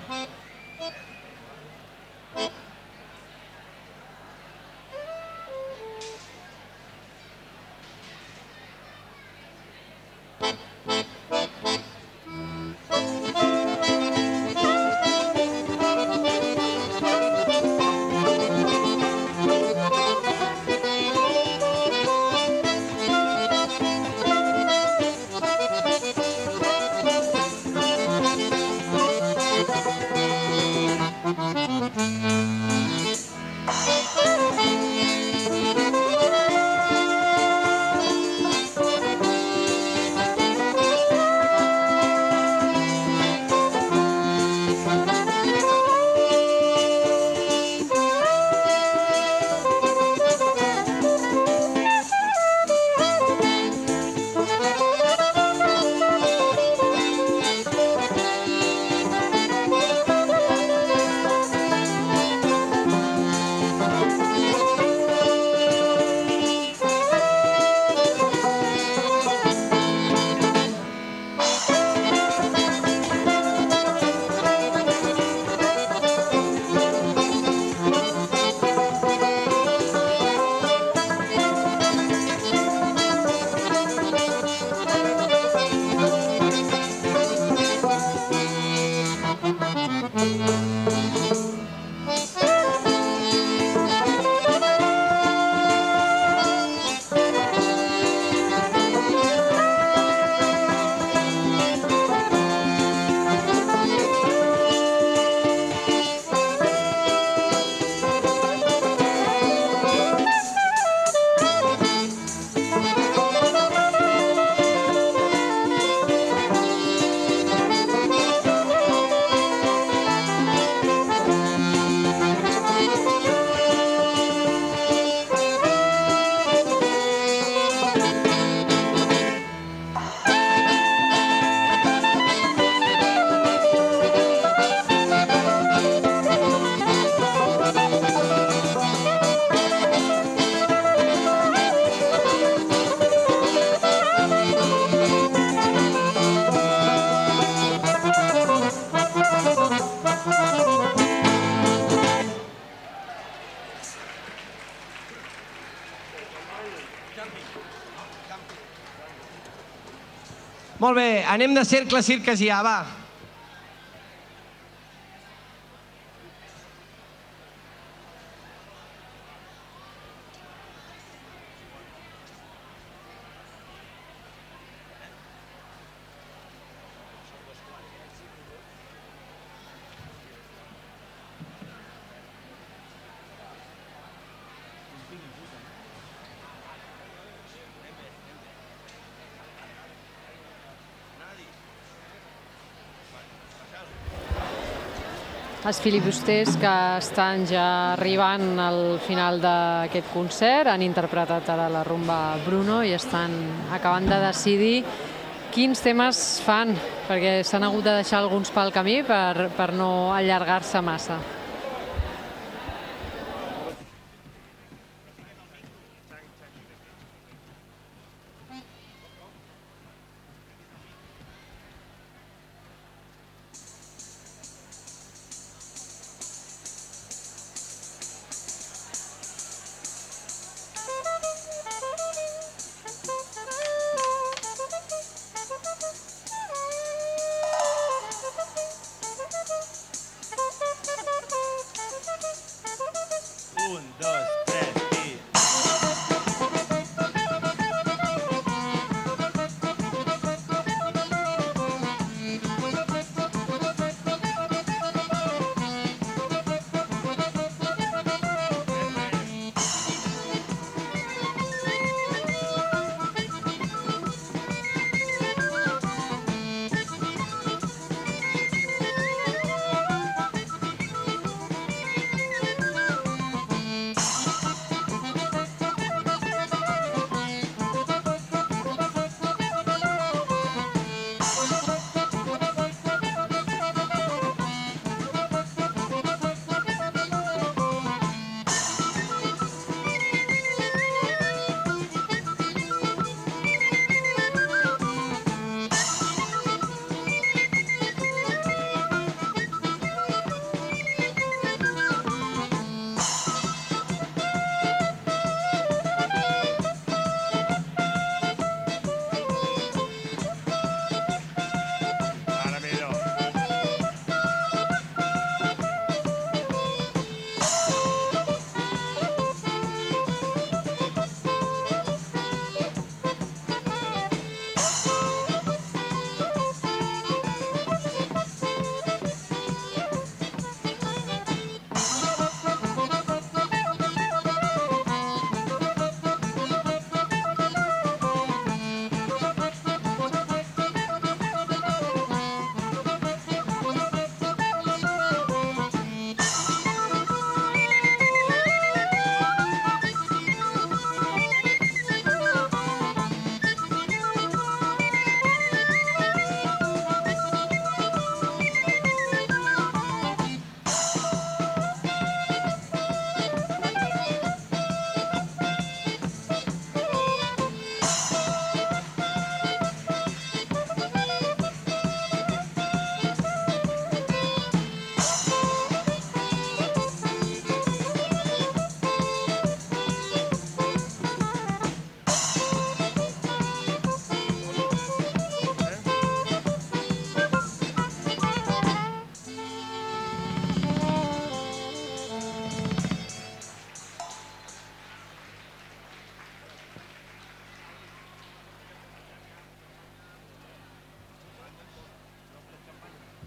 Molt bé, anem de cercle a circasià, va. Els filibusters que estan ja arribant al final d'aquest concert han interpretat ara la rumba Bruno i estan acabant de decidir quins temes fan, perquè s'han hagut de deixar alguns pel camí per no allargar-se massa.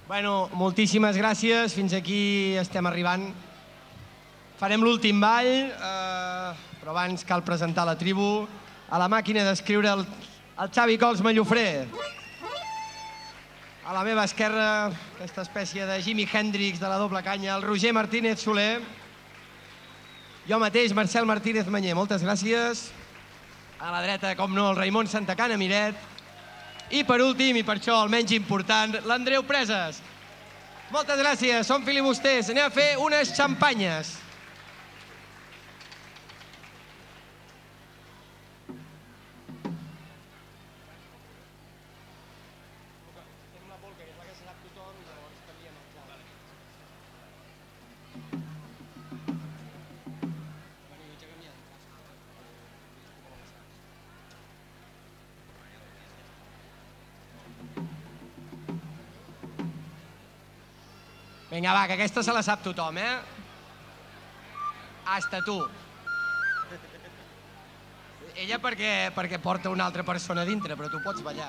Bueno, moltíssimes gràcies. Fins aquí estem arribant. Farem l'últim ball, però abans cal presentar la tribu. A la màquina d'escriure el Xavi Cols Mallofré. A la meva esquerra, aquesta espècie de Jimi Hendrix de la doble canya, el Roger Martínez Soler. Jo mateix, Marcel Martínez Manyer. Moltes gràcies. A la dreta, com no, el Raimon Santacana Miret. I per últim, i per això el menys important, l'Andreu Preses. Moltes gràcies, som filibusters. Anem a fer unes xampanyes. Vinga, va, que aquesta se la sap tothom, Hasta tu. Ella perquè porta una altra persona dintre, però tu pots ballar.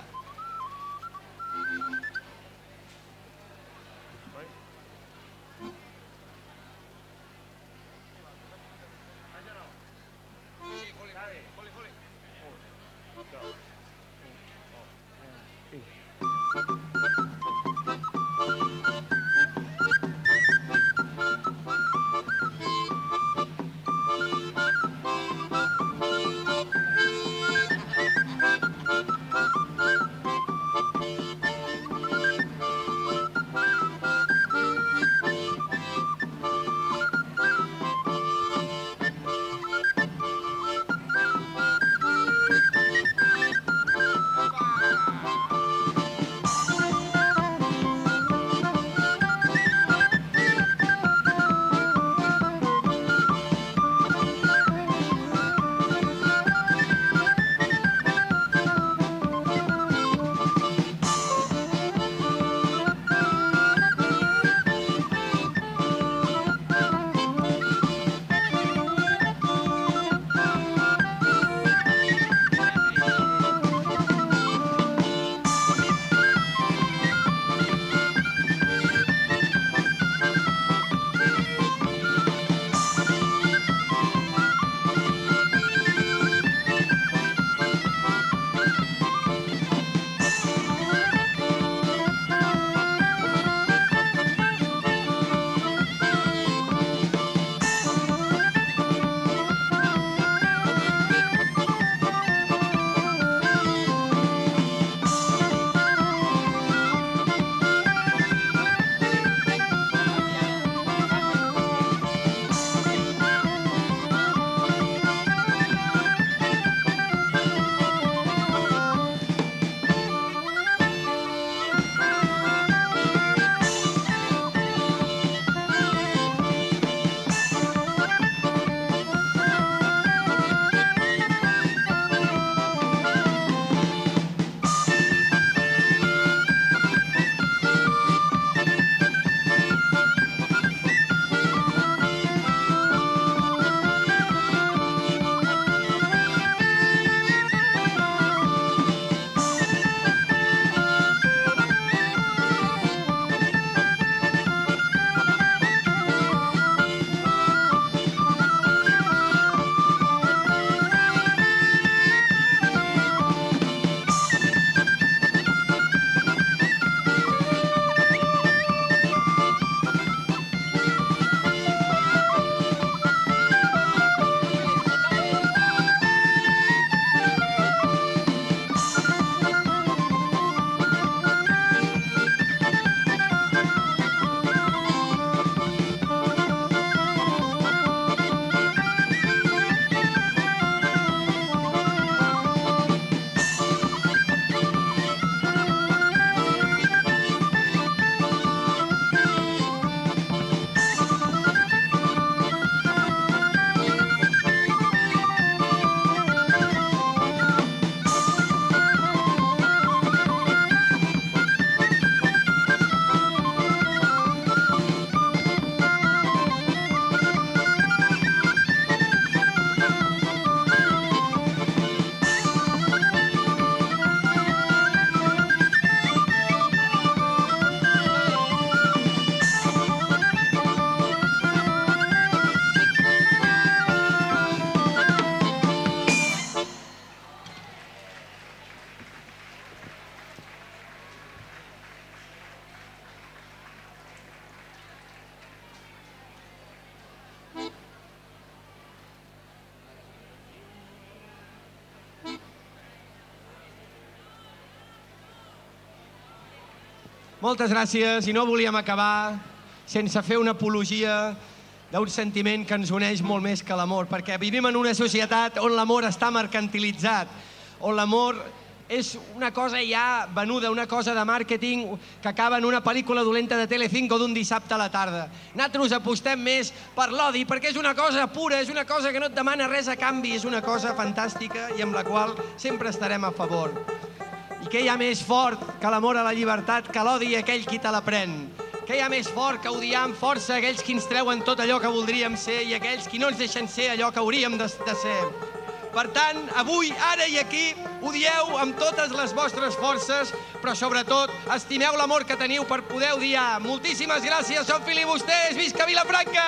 Moltes gràcies, i no volíem acabar sense fer una apologia d'un sentiment que ens uneix molt més que l'amor, perquè vivim en una societat on l'amor està mercantilitzat, on l'amor és una cosa ja venuda, una cosa de màrqueting que acaba en una pel·lícula dolenta de Telecinco d'un dissabte a la tarda. Nosaltres apostem més per l'odi, perquè és una cosa pura, és una cosa que no et demana res a canvi, és una cosa fantàstica i amb la qual sempre estarem a favor. I què hi ha més fort que l'amor a la llibertat, que l'odi a aquell qui te l'aprèn? Què hi ha més fort que odiar amb força aquells qui ens treuen tot allò que voldríem ser i aquells qui no ens deixen ser allò que hauríem de ser? Per tant, avui, ara i aquí, odieu amb totes les vostres forces, però sobretot estimeu l'amor que teniu per poder odiar. Moltíssimes gràcies, som filibusters, visca Vilafranca!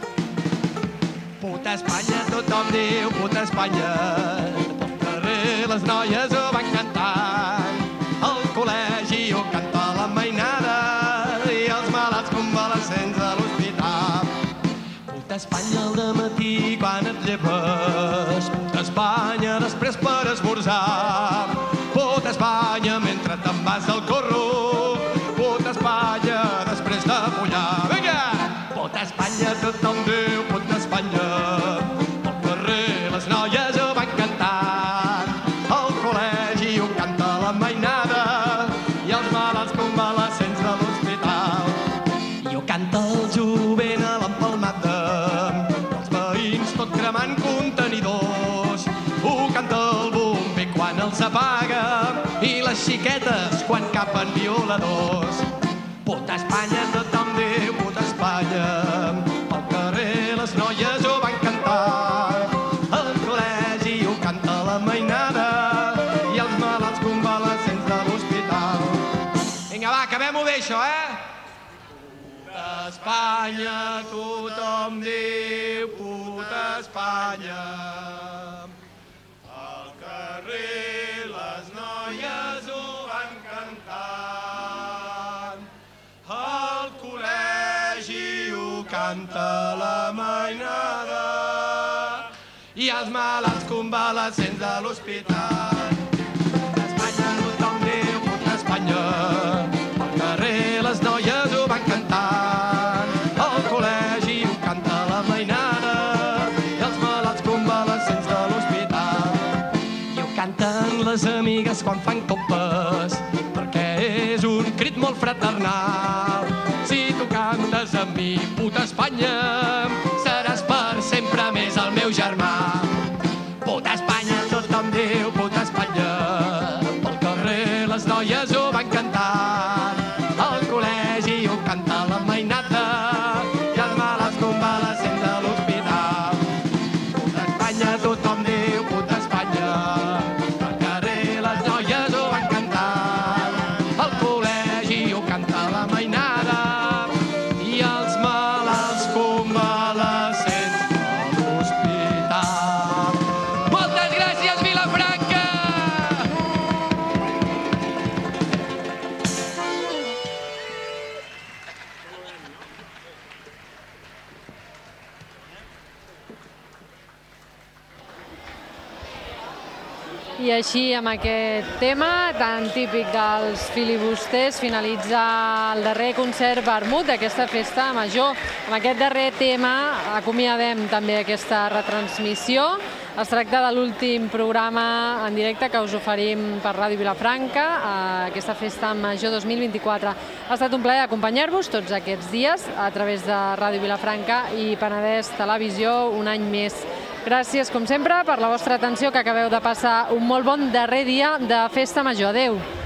Puta Espanya, tothom diu puta Espanya, pel carrer les noies ho van cantant, al col·legi ho canta la mainada i els malalts convalescents a l'hospital. Puta Espanya al dematí quan et lleves, puta Espanya després per esmorzar, puta Espanya mentre te'n vas al corro, puta Espanya després de follar. Vinga! Puta Espanya, tothom diu puta Espanya, al carrer les noies ho van cantar, al col·legi ho canta la mainada i els malalts convalescents de l'hospital. I ho canta el jovent a l'empalmada, els veïns tot cremant contenidors, ho canta el bomber quan els apaga i les xiquetes quan capen violadors. Puta Espanya, tothom diu puta Espanya, pel carrer les noies ho van cantar, al col·legi ho canta la mainada i els malalts convalescents de l'hospital. Vinga, va, acabem-ho bé, això, Puta Espanya, tothom diu puta Espanya, al carrer les noies ho van cantar, al col·legi ho canta la mainada i els malalts convalescents de l'hospital. Puta Espanya, tothom diu puta Espanya, al carrer les noies ho van cantar, al col·legi ho canta la mainada i els malalts convalescents de l'hospital. I ho canten les amigues quan fan copes, perquè és un crit molt fraternal. Si tu cantes amb mi, puta Espanya, seràs per sempre més el meu germà. Puta Espanya, tothom diu puta Espanya, pel carrer les noies ho van cantar, al col·legi ho canta la mainada i els malalts convalescents de l'hospital. Puta Espanya, tothom diu puta Espanya, al carrer les noies ho van cantar, al col·legi ho canta la mainada i els malalts convalescents de l'hospital. Moltes gràcies, Vilafranca! I així, amb aquest tema tan típic dels filibusters, finalitza el darrer concert vermut d'aquesta festa major. Amb aquest darrer tema acomiadem també aquesta retransmissió. Es tracta de l'últim programa en directe que us oferim per Ràdio Vilafranca, aquesta festa major 2024. Ha estat un plaer acompanyar-vos tots aquests dies a través de Ràdio Vilafranca i Penedès Televisió un any més. Gràcies, com sempre, per la vostra atenció, que acabeu de passar un molt bon darrer dia de festa major. Adéu!